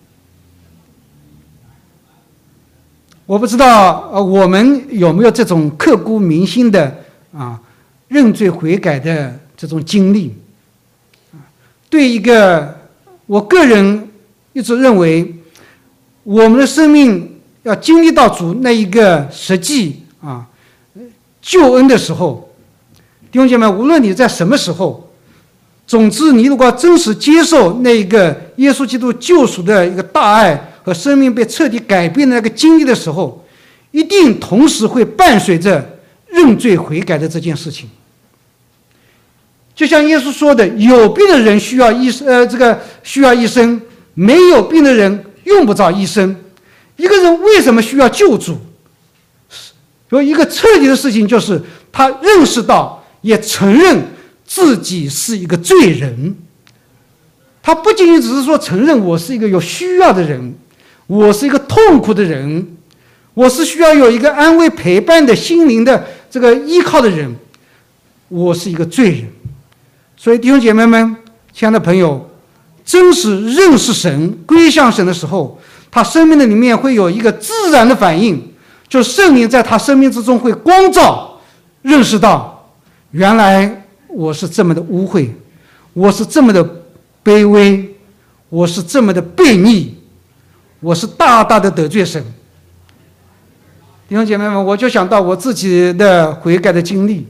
我不知道呃我们有没有这种刻骨铭心的啊认罪悔改的这种经历。对一个我个人一直认为，我们的生命要经历到主那一个实际啊救恩的时候，弟兄姐妹，无论你在什么时候，总之你如果真实接受那一个耶稣基督救赎的一个大爱和生命被彻底改变的那个经历的时候，一定同时会伴随着认罪悔改的这件事情。就像耶稣说的，有病的人需要医生，呃，这个需要医生，没有病的人用不着医生。一个人为什么需要救主？有一个彻底的事情，就是他认识到，也承认自己是一个罪人。他不仅仅只是说承认我是一个有需要的人，我是一个痛苦的人，我是需要有一个安慰陪伴的心灵的这个依靠的人，我是一个罪人。所以弟兄姐妹们， 亲爱的朋友，真是认识神、归向神的时候，他生命的里面会有一个自然的反应，就圣灵在他生命之中会光照，认识到原来我是这么的污秽，我是这么的卑微，我是这么的悖逆，我是大大的得罪神。弟兄姐妹们，我就想到我自己的悔改的经历。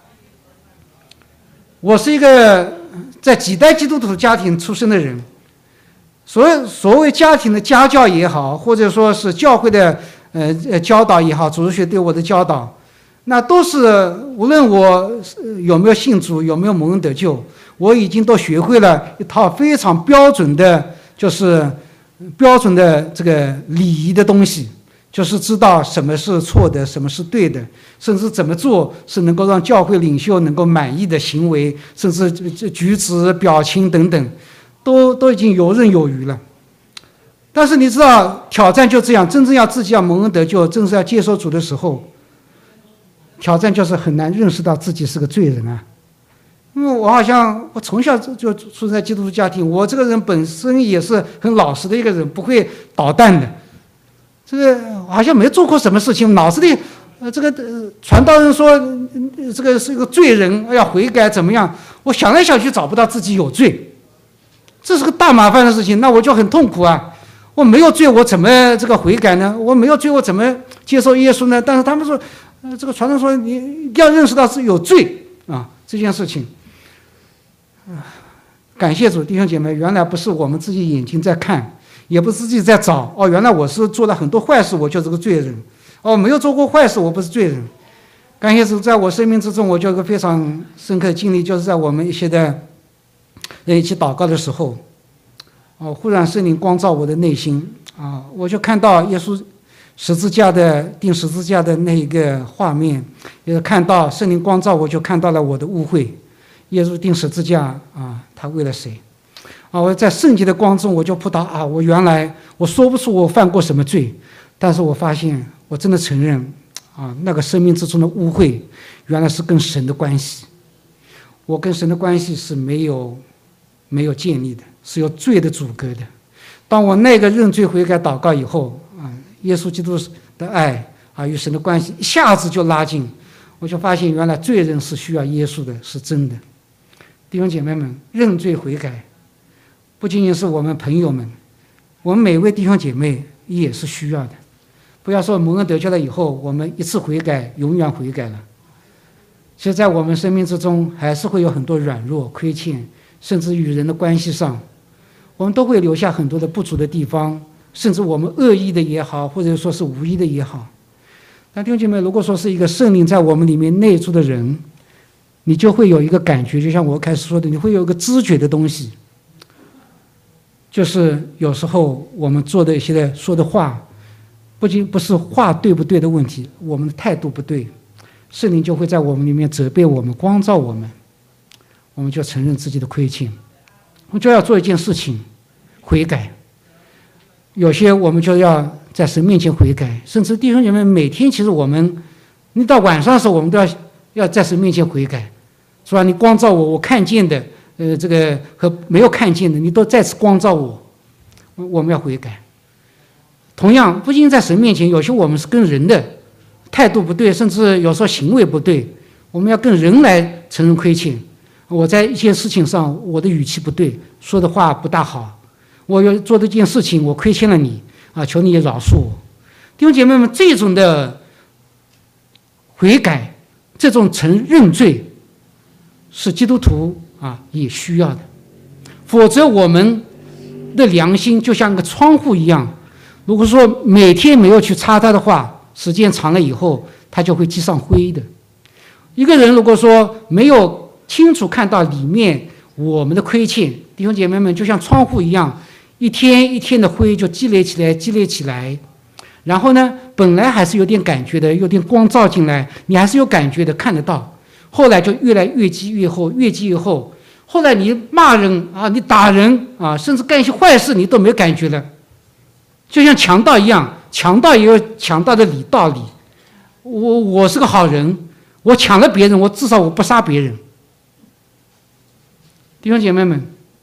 我是一个在几代基督徒家庭出生的人，所谓所谓家庭的家教也好，或者说是教会的呃呃教导也好，主日学对我的教导，那都是无论我有没有信主，有没有蒙恩得救，我已经都学会了一套非常标准的，就是标准的这个礼仪的东西。就是知道什么是错的，什么是对的，甚至怎么做是能够让教会领袖能够满意的行为，甚至举止、表情等等，都都已经游刃有余了。但是你知道，挑战就这样，真正要自己要蒙恩得救，真正要接受主的时候，挑战就是很难认识到自己是个罪人啊。因为我好像我从小就出生在基督徒家庭，我这个人本身也是很老实的一个人，不会捣蛋的。这个好像没做过什么事情，脑子里，呃，这个呃，传道人说、呃、这个是个罪人，要悔改怎么样？我想来想去找不到自己有罪，这是个大麻烦的事情，那我就很痛苦啊！我没有罪，我怎么这个悔改呢？我没有罪，我怎么接受耶稣呢？但是他们说，呃，这个传道说你一定要认识到是有罪啊，这件事情。啊，感谢主，弟兄姐妹，原来不是我们自己眼睛在看。也不是自己在找哦，原来我是做了很多坏事，我就是个罪人。哦，没有做过坏事，我不是罪人。感谢主，在我生命之中，我就有个非常深刻的经历，就是在我们一些的人一起祷告的时候，哦，忽然圣灵光照我的内心啊，我就看到耶稣十字架的钉十字架的那一个画面，也是看到圣灵光照，我就看到了我的误会。耶稣钉十字架啊，他为了谁？啊！我在圣洁的光中，我就扑倒啊！我原来我说不出我犯过什么罪，但是我发现我真的承认啊，那个生命之中的污秽，原来是跟神的关系。我跟神的关系是没有没有建立的，是有罪的阻隔的。当我那个认罪悔改祷告以后啊，耶稣基督的爱啊与神的关系一下子就拉近，我就发现原来罪人是需要耶稣的，是真的。弟兄姐妹们，认罪悔改。不仅仅是我们朋友们，我们每位弟兄姐妹也是需要的。不要说蒙恩得救了以后，我们一次悔改，永远悔改了。其实，在我们生命之中，还是会有很多软弱、亏欠，甚至与人的关系上，我们都会留下很多的不足的地方，甚至我们恶意的也好，或者说是无意的也好。但弟兄姐妹，如果说是一个圣灵在我们里面内住的人，你就会有一个感觉，就像我开始说的，你会有一个知觉的东西。就是有时候我们做的一些的说的话，不仅不是话对不对的问题，我们的态度不对，圣灵就会在我们里面责备我们，光照我们，我们就承认自己的亏欠，我们就要做一件事情，悔改。有些我们就要在神面前悔改，甚至弟兄姐妹每天其实我们，你到晚上的时候我们都要要在神面前悔改，是吧？你光照我，我看见的。呃，这个和没有看见的，你都再次光照我，我们要悔改。同样，不仅在神面前，有些我们是跟人的态度不对，甚至有时候行为不对，我们要跟人来承认亏欠。我在一件事情上，我的语气不对，说的话不大好，我要做这件事情，我亏欠了你啊，求你也饶恕我。弟兄姐妹们，这种的悔改，这种承认罪，是基督徒啊，也需要的，否则我们的良心就像个窗户一样，如果说每天没有去擦它的话，时间长了以后，它就会积上灰的。一个人如果说没有清楚看到里面我们的亏欠，弟兄姐妹们，就像窗户一样，一天一天的灰就积累起来，积累起来，然后呢，本来还是有点感觉的，有点光照进来，你还是有感觉的，看得到。后来就越来越积越厚，越积越厚。后来你骂人啊，你打人啊，甚至干一些坏事，你都没感觉了。就像强盗一样，强盗也有强盗的理道理。我我是个好人，我抢了别人，我至少我不杀别人。弟兄姐妹们，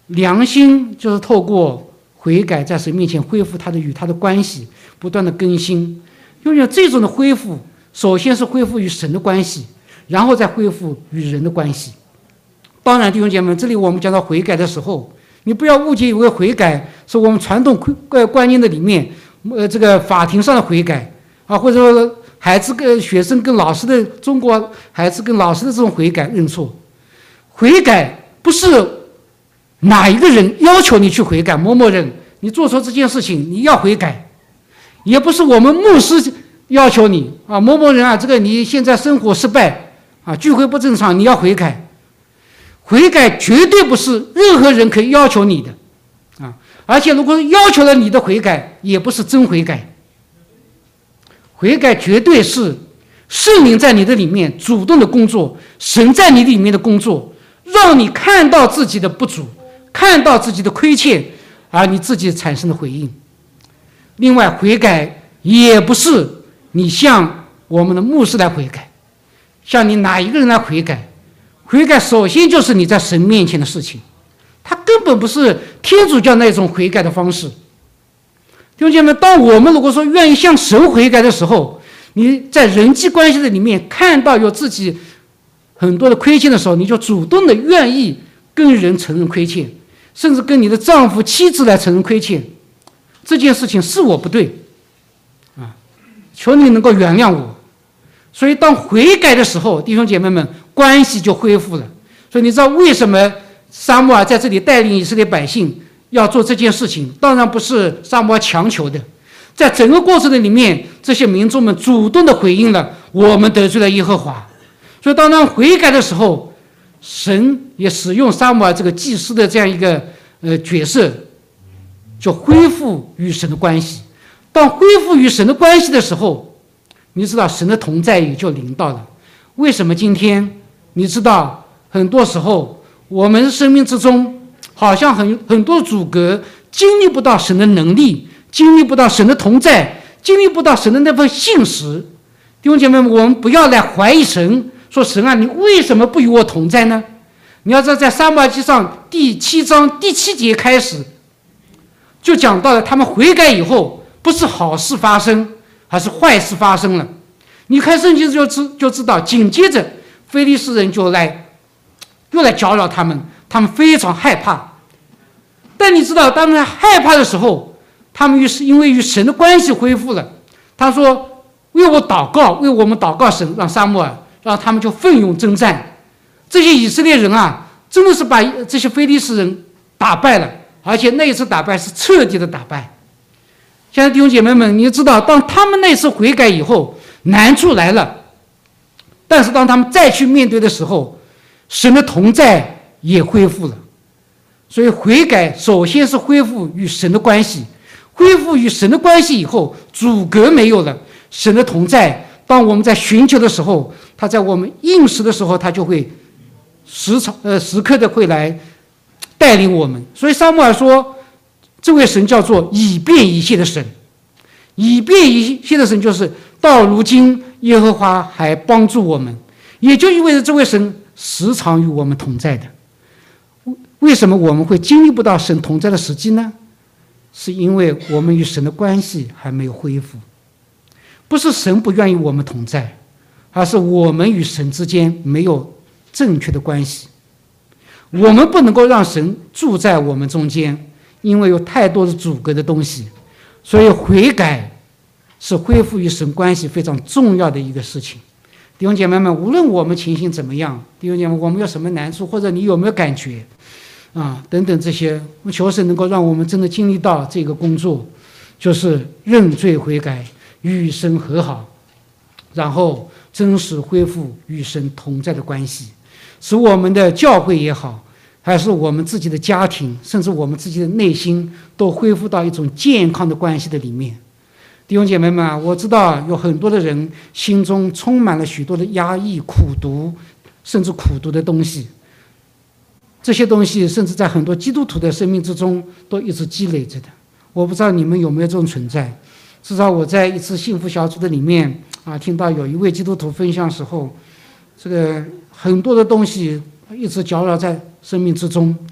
良心就是透过悔改，在神面前恢复他的与他的关系，不断的更新。因为这种的恢复，首先是恢复与神的关系，然后再恢复与人的关系。当然，弟兄姐妹们，这里我们讲到悔改的时候，你不要误解以为悔改是我们传统观念的里面，呃，这个法庭上的悔改啊，或者说孩子跟学生跟老师的中国孩子跟老师的这种悔改认错。悔改不是哪一个人要求你去悔改，某某人你做错这件事情你要悔改，也不是我们牧师要求你啊，某某人啊，这个你现在生活失败啊，聚会不正常，你要悔改。悔改绝对不是任何人可以要求你的啊，而且如果要求了你的悔改，也不是真悔改。悔改绝对是圣灵在你的里面主动的工作，神在你里面的工作，让你看到自己的不足，看到自己的亏欠，而你自己产生的回应。另外，悔改也不是你向我们的牧师来悔改，向你哪一个人来悔改。悔改首先就是你在神面前的事情，它根本不是天主教那种悔改的方式。弟兄姐妹，当我们如果说愿意向神悔改的时候，你在人际关系的里面看到有自己很多的亏欠的时候，你就主动的愿意跟人承认亏欠，甚至跟你的丈夫妻子来承认亏欠，这件事情是我不对啊，求你能够原谅我。所以当悔改的时候，弟兄姐妹们，关系就恢复了。所以你知道为什么撒母耳在这里带领以色列百姓要做这件事情？当然不是撒母耳强求的，在整个过程的里面，这些民众们主动的回应了我们得罪了耶和华。所以当他们悔改的时候，神也使用撒母耳这个祭司的这样一个呃角色，就恢复与神的关系。当恢复与神的关系的时候，你知道神的同在也就临到了。为什么今天你知道很多时候我们生命之中好像很很多阻隔，经历不到神的能力，经历不到神的同在，经历不到神的那份信实。弟兄姐妹们，我们不要来怀疑神，说神啊，你为什么不与我同在呢？你要知道，在撒母耳记上第七章第七节开始就讲到了，他们悔改以后不是好事发生，还是坏事发生了。你看圣经就知就知道，紧接着非利士人就来又来搅扰他们，他们非常害怕。但你知道，当他们害怕的时候，他们于是因为与神的关系恢复了。他说：“为我祷告，为我们祷告神，让撒母耳，让他们就奋勇征战。”这些以色列人啊，真的是把这些非利士人打败了，而且那一次打败是彻底的打败。现在弟兄姐妹们，你知道，当他们那次悔改以后，难处来了，但是当他们再去面对的时候，神的同在也恢复了。所以悔改首先是恢复与神的关系，恢复与神的关系以后，阻隔没有了，神的同在，当我们在寻求的时候，他在我们应时的时候，他就会时常呃时刻的会来带领我们。所以撒母耳说，这位神叫做以便以谢的神。以便以谢的神就是到如今耶和华还帮助我们，也就意味着这位神时常与我们同在的。为什么我们会经历不到神同在的时机呢？是因为我们与神的关系还没有恢复。不是神不愿意我们同在，而是我们与神之间没有正确的关系。我们不能够让神住在我们中间，因为有太多的阻隔的东西。所以悔改是恢复与神关系非常重要的一个事情。弟兄姐妹们，无论我们情形怎么样，弟兄姐妹，我们有什么难处，或者你有没有感觉啊等等这些，我求神能够让我们真的经历到这个工作，就是认罪悔改，与神和好，然后真实恢复与神同在的关系，使我们的教会也好，还是我们自己的家庭，甚至我们自己的内心，都恢复到一种健康的关系的里面。弟兄姐妹们啊，我知道有很多的人心中充满了许多的压抑、苦毒，甚至苦毒的东西。这些东西甚至在很多基督徒的生命之中都一直积累着的。我不知道你们有没有这种存在。至少我在一次幸福小组的里面啊，听到有一位基督徒分享时候，这个很多的东西一直搅扰在生命之中，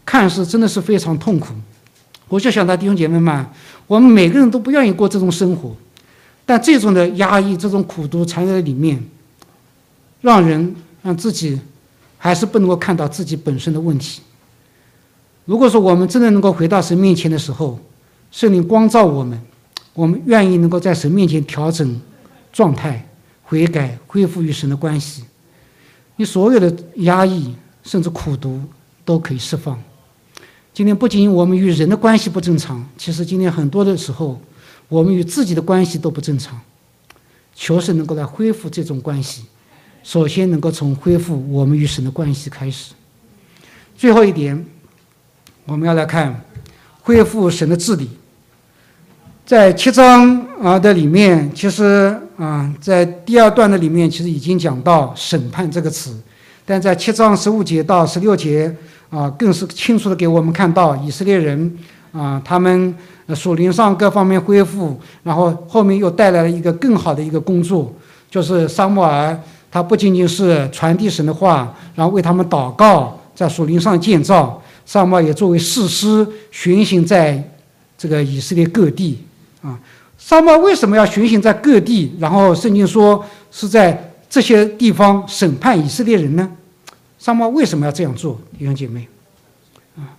看似真的是非常痛苦。我就想到弟兄姐妹们，我们每个人都不愿意过这种生活，但这种的压抑、这种苦毒藏在里面，让人让自己还是不能够看到自己本身的问题。如果说我们真的能够回到神面前的时候，圣灵光照我们，我们愿意能够在神面前调整状态、悔改、恢复与神的关系，你所有的压抑甚至苦毒都可以释放。今天不仅我们与人的关系不正常，其实今天很多的时候我们与自己的关系都不正常。求神能够来恢复这种关系，首先能够从恢复我们与神的关系开始。最后一点，我们要来看恢复神的治理。在七章啊的里面，其实啊在第二段的里面，其实已经讲到审判这个词，但在七章十五节到十六节啊，更是清楚的给我们看到以色列人啊他们属灵上各方面恢复，然后后面又带来了一个更好的一个工作，就是撒母耳他不仅仅是传递神的话，然后为他们祷告，在属灵上建造，撒母耳也作为士师巡行在这个以色列各地。啊，撒母耳为什么要巡行在各地？然后圣经说是在这些地方审判以色列人呢？撒母耳为什么要这样做？弟兄姐妹，啊，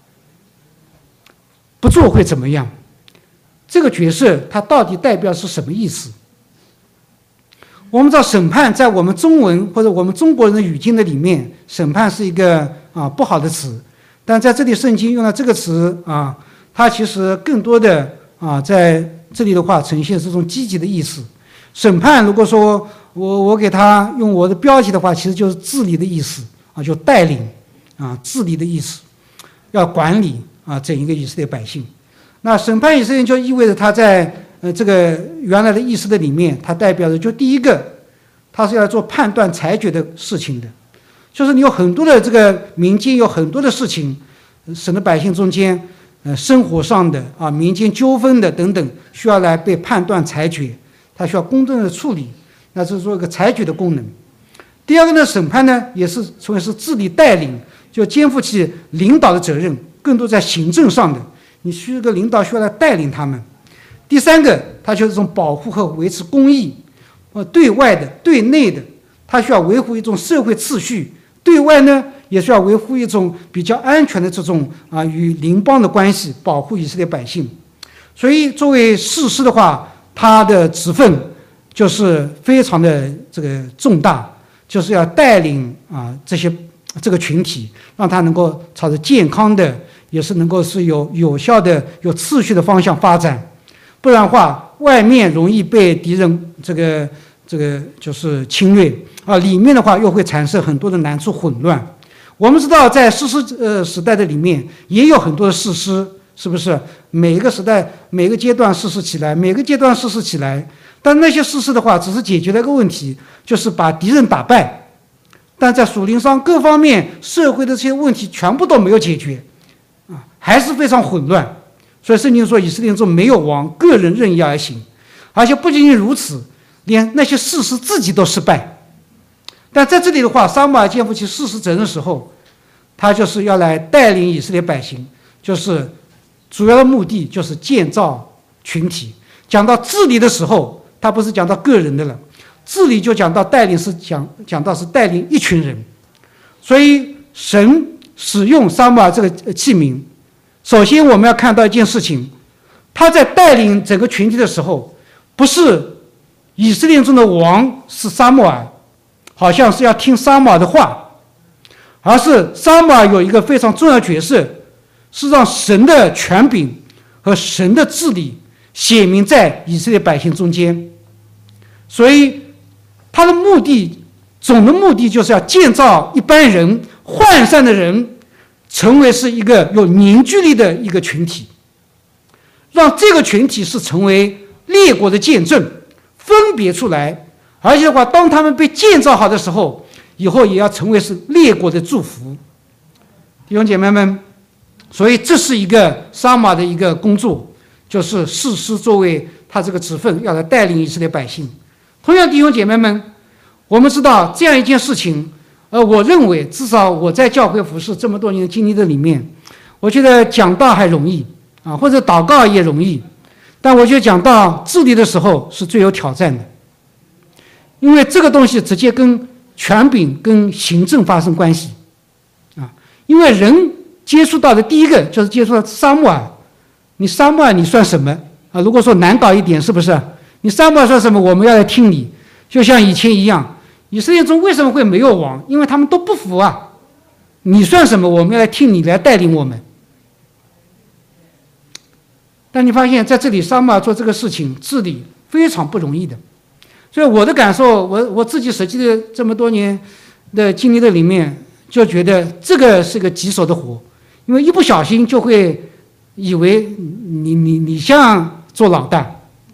不做会怎么样？这个角色它到底代表是什么意思？我们知道审判在我们中文或者我们中国人的语境的里面，审判是一个啊不好的词，但在这里圣经用了这个词啊，它其实更多的啊，在这里的话呈现这种积极的意思。审判，如果说我我给他用我的标题的话，其实就是治理的意思啊，就带领啊，治理的意思，要管理啊整一个以色列百姓。那审判以色列人就意味着他在呃这个原来的意思的里面，它代表着就第一个，他是要做判断裁决的事情的，就是你有很多的这个民间有很多的事情，神的百姓中间。呃，生活上的啊，民间纠纷的等等，需要来被判断裁决，它需要公正的处理，那是做一个裁决的功能。第二个呢，审判呢也是从为是治理带领，就肩负起领导的责任，更多在行政上的，你需要个领导需要来带领他们。第三个，它就是一种保护和维持公义，呃，对外的、对内的，它需要维护一种社会秩序，对外呢。也需要维护一种比较安全的这种啊与邻邦的关系，保护以色列百姓。所以作为士师的话，他的职分就是非常的这个重大，就是要带领啊这些这个群体，让他能够朝着健康的，也是能够是有有效的、有次序的方向发展。不然的话，外面容易被敌人这个这个就是侵略啊，里面的话又会产生很多的难处混乱。我们知道，在士师呃时代的里面，也有很多的士师，是不是？每一个时代、每个阶段士师起来，每个阶段士师起来，但那些士师的话，只是解决了一个问题，就是把敌人打败。但在属灵上各方面、社会的这些问题全部都没有解决，啊，还是非常混乱。所以圣经说，以色列中没有王，个人任意而行。而且不仅仅如此，连那些士师自己都失败。但在这里的话，撒母耳肩负起士师责任的时候，他就是要来带领以色列百姓，就是主要的目的就是建造群体。讲到治理的时候，他不是讲到个人的了，治理就讲到带领是讲讲到是带领一群人。所以神使用撒母耳这个器皿，首先我们要看到一件事情，他在带领整个群体的时候，不是以色列中的王是撒母耳，好像是要听撒母耳的话，而是撒母耳有一个非常重要的角色，是让神的权柄和神的治理显明在以色列百姓中间。所以他的目的，总的目的就是要建造一般人涣散的人，成为是一个有凝聚力的一个群体，让这个群体是成为列国的见证，分别出来。而且的话，当他们被建造好的时候，以后也要成为是列国的祝福。弟兄姐妹们，所以这是一个撒母耳的一个工作，就是士师作为他这个职分，要来带领以色列百姓。同样，弟兄姐妹们，我们知道这样一件事情呃，我认为至少我在教会服侍这么多年的经历的里面，我觉得讲道还容易啊，或者祷告也容易，但我觉得讲道治理的时候是最有挑战的，因为这个东西直接跟权柄跟行政发生关系啊，因为人接触到的第一个就是接触到撒母耳，你撒母耳你算什么啊？如果说难搞一点，是不是？你撒母耳算什么？我们要来听你，就像以前一样。以色列中为什么会没有王？因为他们都不服啊！你算什么？我们要来听你来带领我们。但你发现在这里，撒母耳做这个事情治理非常不容易的。所以我的感受，我我自己实际的这么多年的经历的里面，就觉得这个是个棘手的活，因为一不小心就会以为你你你像做老大。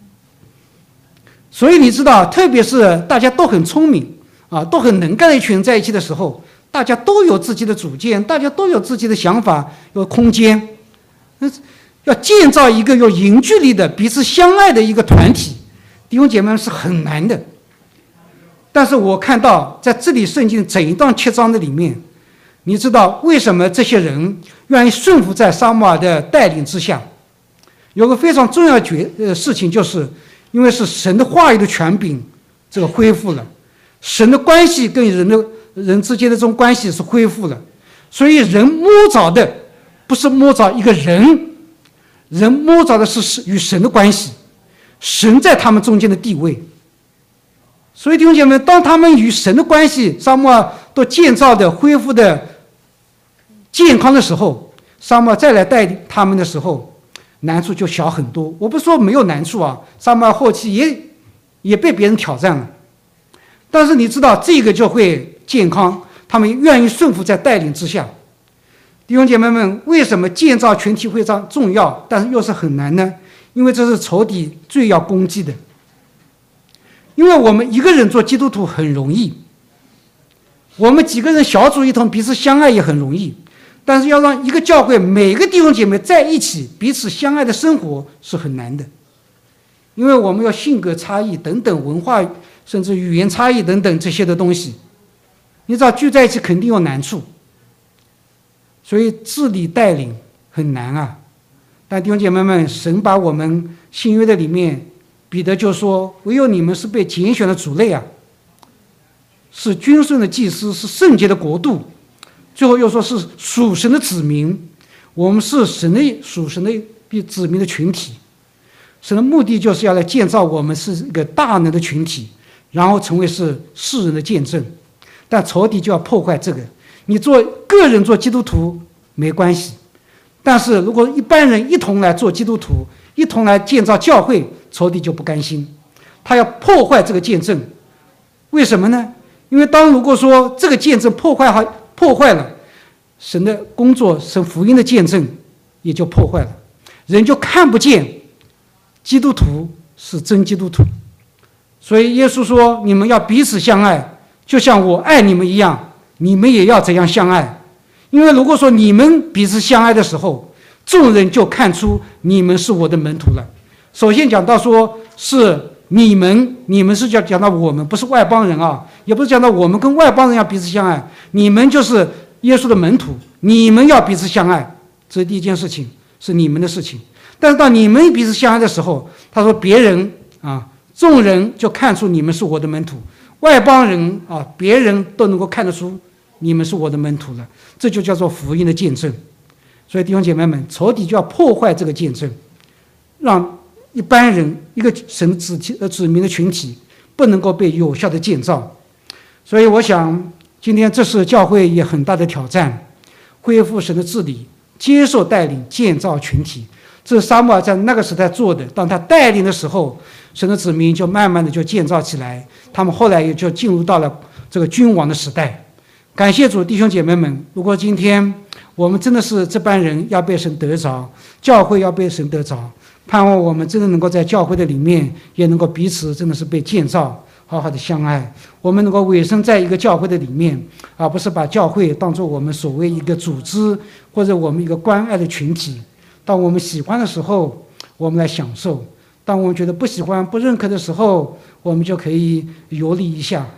所以你知道，特别是大家都很聪明。啊，都很能干的一群人在一起的时候，大家都有自己的主见，大家都有自己的想法，有空间。要建造一个有凝聚力的、彼此相爱的一个团体，弟兄姐妹们是很难的。但是我看到在这里圣经整一段七章的里面，你知道为什么这些人愿意顺服在撒母耳的带领之下？有个非常重要的决呃事情，就是因为是神的话语的权柄，这个恢复了。神的关系跟人的人之间的这种关系是恢复了，所以人摸着的不是摸着一个人，人摸着的是与神的关系，神在他们中间的地位。所以弟兄姐妹，当他们与神的关系撒母耳都建造的恢复的健康的时候，撒母耳再来带领他们的时候，难处就小很多。我不是说没有难处啊，撒母耳后期也也被别人挑战了。但是你知道这个就会健康，他们愿意顺服在带领之下。弟兄姐妹们，为什么建造群体会上重要，但是又是很难呢？因为这是仇敌最要攻击的。因为我们一个人做基督徒很容易，我们几个人小组一同彼此相爱也很容易，但是要让一个教会每个弟兄姐妹在一起彼此相爱的生活是很难的，因为我们要性格差异等等，文化甚至语言差异等等这些的东西，你知道聚在一起肯定有难处，所以治理带领很难啊。但弟兄姐妹们，神把我们新约的里面，彼得就说，唯有你们是被拣选的族类啊，是君尊的祭司，是圣洁的国度，最后又说是属神的子民，我们是神的属神的子民的群体。神的目的就是要来建造我们是一个大能的群体，然后成为是世人的见证。但仇敌就要破坏这个。你做个人做基督徒没关系，但是如果一般人一同来做基督徒，一同来建造教会，仇敌就不甘心，他要破坏这个见证。为什么呢？因为当如果说这个见证破坏好破坏了，神的工作，神福音的见证也就破坏了，人就看不见基督徒是真基督徒。所以耶稣说，你们要彼此相爱，就像我爱你们一样，你们也要这样相爱。因为如果说你们彼此相爱的时候，众人就看出你们是我的门徒了。首先讲到说是你们，你们是讲讲到我们，不是外邦人啊，也不是讲到我们跟外邦人要彼此相爱，你们就是耶稣的门徒，你们要彼此相爱，这是第一件事情，是你们的事情。但是当你们彼此相爱的时候，他说别人啊，众人就看出你们是我的门徒，外邦人啊，别人都能够看得出你们是我的门徒了，这就叫做福音的见证。所以弟兄姐妹们，仇敌就要破坏这个见证，让一般人一个神子子民的群体不能够被有效的建造。所以我想今天这是教会也很大的挑战，恢复神的治理，接受带领，建造群体。这是撒母耳在那个时代做的，当他带领的时候，神的子民就慢慢的就建造起来，他们后来也就进入到了这个君王的时代。感谢主，弟兄姐妹们，如果今天我们真的是这班人要被神得着，教会要被神得着，盼望我们真的能够在教会的里面也能够彼此真的是被建造，好好的相爱，我们能够委身在一个教会的里面，而不是把教会当作我们所谓一个组织或者我们一个关爱的群体。当我们喜欢的时候，我们来享受；当我们觉得不喜欢、不认可的时候，我们就可以游离一下。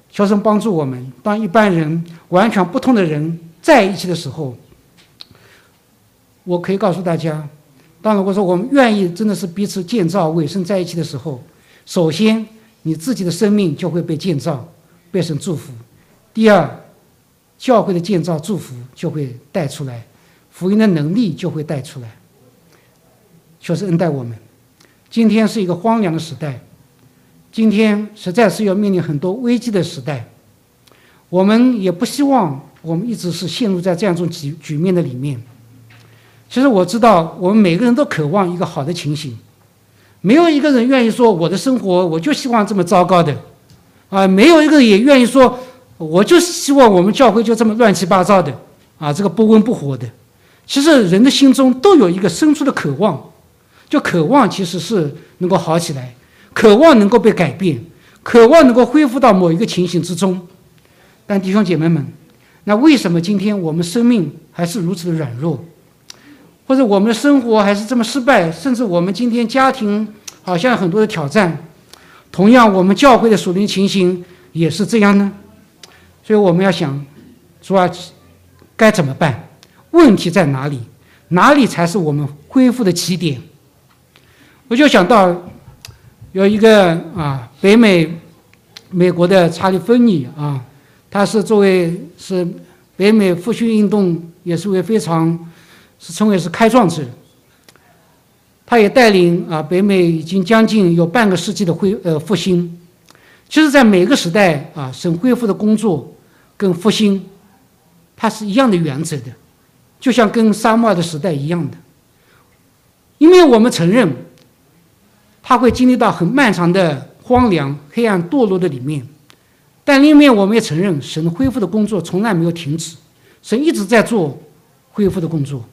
求神帮助我们，当一般人完全不同的人在一起的时候，我可以告诉大家，当如果说我们愿意真的是彼此建造、委身在一起的时候，首先你自己的生命就会被建造、被神祝福；第二，教会的建造、祝福就会带出来，福音的能力就会带出来。求神恩待我们。今天是一个荒凉的时代，今天实在是要面临很多危机的时代，我们也不希望我们一直是陷入在这样一种局局面的里面。其实我知道，我们每个人都渴望一个好的情形，没有一个人愿意说我的生活我就希望这么糟糕的，啊，没有一个人也愿意说我就希望我们教会就这么乱七八糟的，啊，这个不温不火的。其实人的心中都有一个深处的渴望，就渴望其实是能够好起来，渴望能够被改变，渴望能够恢复到某一个情形之中。但弟兄姐妹们，那为什么今天我们生命还是如此的软弱，或者我们的生活还是这么失败，甚至我们今天家庭好像很多的挑战，同样我们教会的属灵情形也是这样呢？所以我们要想，主啊，该怎么办？问题在哪里？哪里才是我们恢复的起点？我就想到有一个啊，北美美国的查理芬尼啊，他是作为是北美复兴运动也是位非常是称为是开创者，他也带领啊北美已经将近有半个世纪的恢呃复兴。其实，在每个时代啊，神恢复的工作跟复兴，它是一样的原则的，就像跟撒母耳的时代一样的。因为我们承认，他会经历到很漫长的荒凉、黑暗、堕落的里面，但另一面我们也承认，神恢复的工作从来没有停止，神一直在做恢复的工作。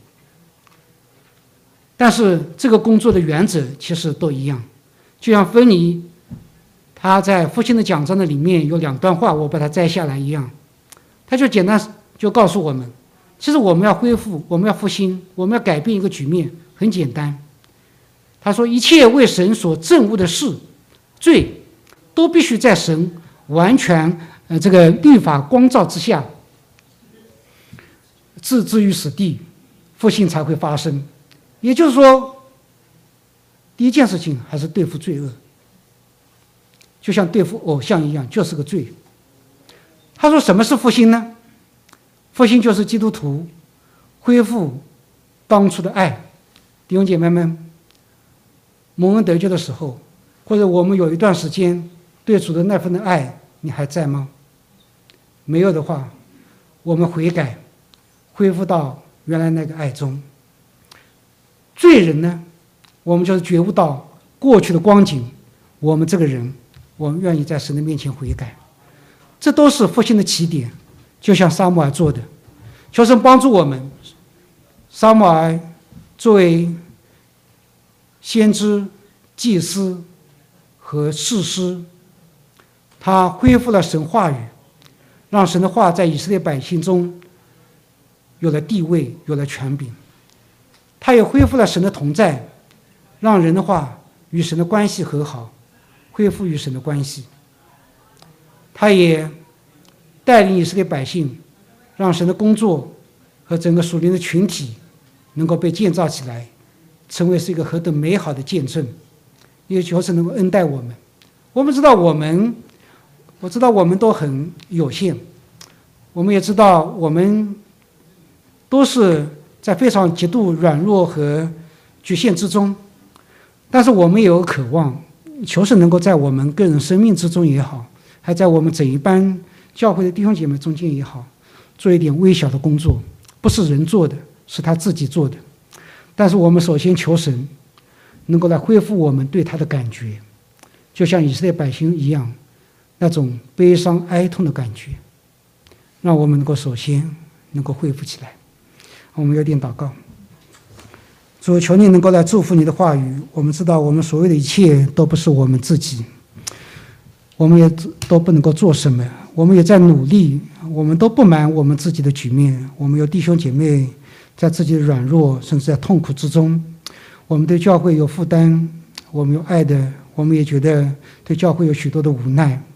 但是这个工作的原则其实都一样，就像芬尼他在复兴的讲章的里面有两段话，我把它摘下来一样，他就简单就告诉我们，其实我们要恢复，我们要复兴，我们要改变一个局面，很简单。他说，一切为神所憎恶的事、罪，都必须在神完全呃这个律法光照之下，置之于死地，复兴才会发生。也就是说，第一件事情还是对付罪恶，就像对付偶像一样，就是个罪。他说，什么是复兴呢？复兴就是基督徒恢复当初的爱。弟兄姐妹们，蒙恩得救的时候，或者我们有一段时间对主的那份的爱，你还在吗？没有的话，我们悔改，恢复到原来那个爱中。罪人呢，我们就是觉悟到过去的光景，我们这个人，我们愿意在神的面前悔改，这都是复兴的起点。就像撒母耳做的，求神帮助我们。撒母耳作为先知、祭司和士师，他恢复了神话语，让神的话在以色列百姓中有了地位，有了权柄。他也恢复了神的同在，让人的话与神的关系和好，恢复与神的关系。他也带领以色列百姓，让神的工作和整个属灵的群体能够被建造起来，成为是一个何等美好的见证。也求神能够恩待我们。我们知道我们，我知道我们都很有限，我们也知道我们都是在非常极度软弱和局限之中，但是我们也有渴望，求神能够在我们个人生命之中也好，还在我们整一班教会的弟兄姐妹中间也好，做一点微小的工作，不是人做的，是他自己做的。但是我们首先求神能够来恢复我们对他的感觉，就像以色列百姓一样，那种悲伤哀痛的感觉，让我们能够首先能够恢复起来。我们有点祷告。主，求你能够来祝福你的话语。我们知道我们所谓的一切都不是我们自己，我们也都不能够做什么，我们也在努力，我们都不满我们自己的局面。我们有弟兄姐妹在自己的软弱甚至在痛苦之中，我们对教会有负担，我们有爱的，我们也觉得对教会有许多的无奈。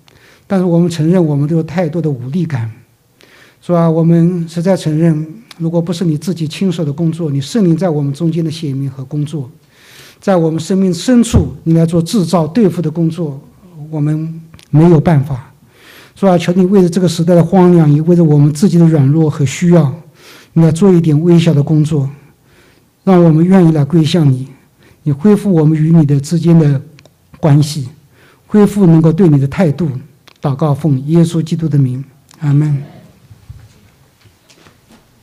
但是我们承认我们都有太多的无力感，是吧？我们实在承认，如果不是你自己亲手的工作，你圣灵在我们中间的显明和工作，在我们生命深处你来做制造对付的工作，我们没有办法，是吧？求你为了这个时代的荒凉，也为了我们自己的软弱和需要，你来做一点微小的工作，让我们愿意来归向你，你恢复我们与你的之间的关系，恢复能够对你的态度。祷告奉耶稣基督的名，阿们。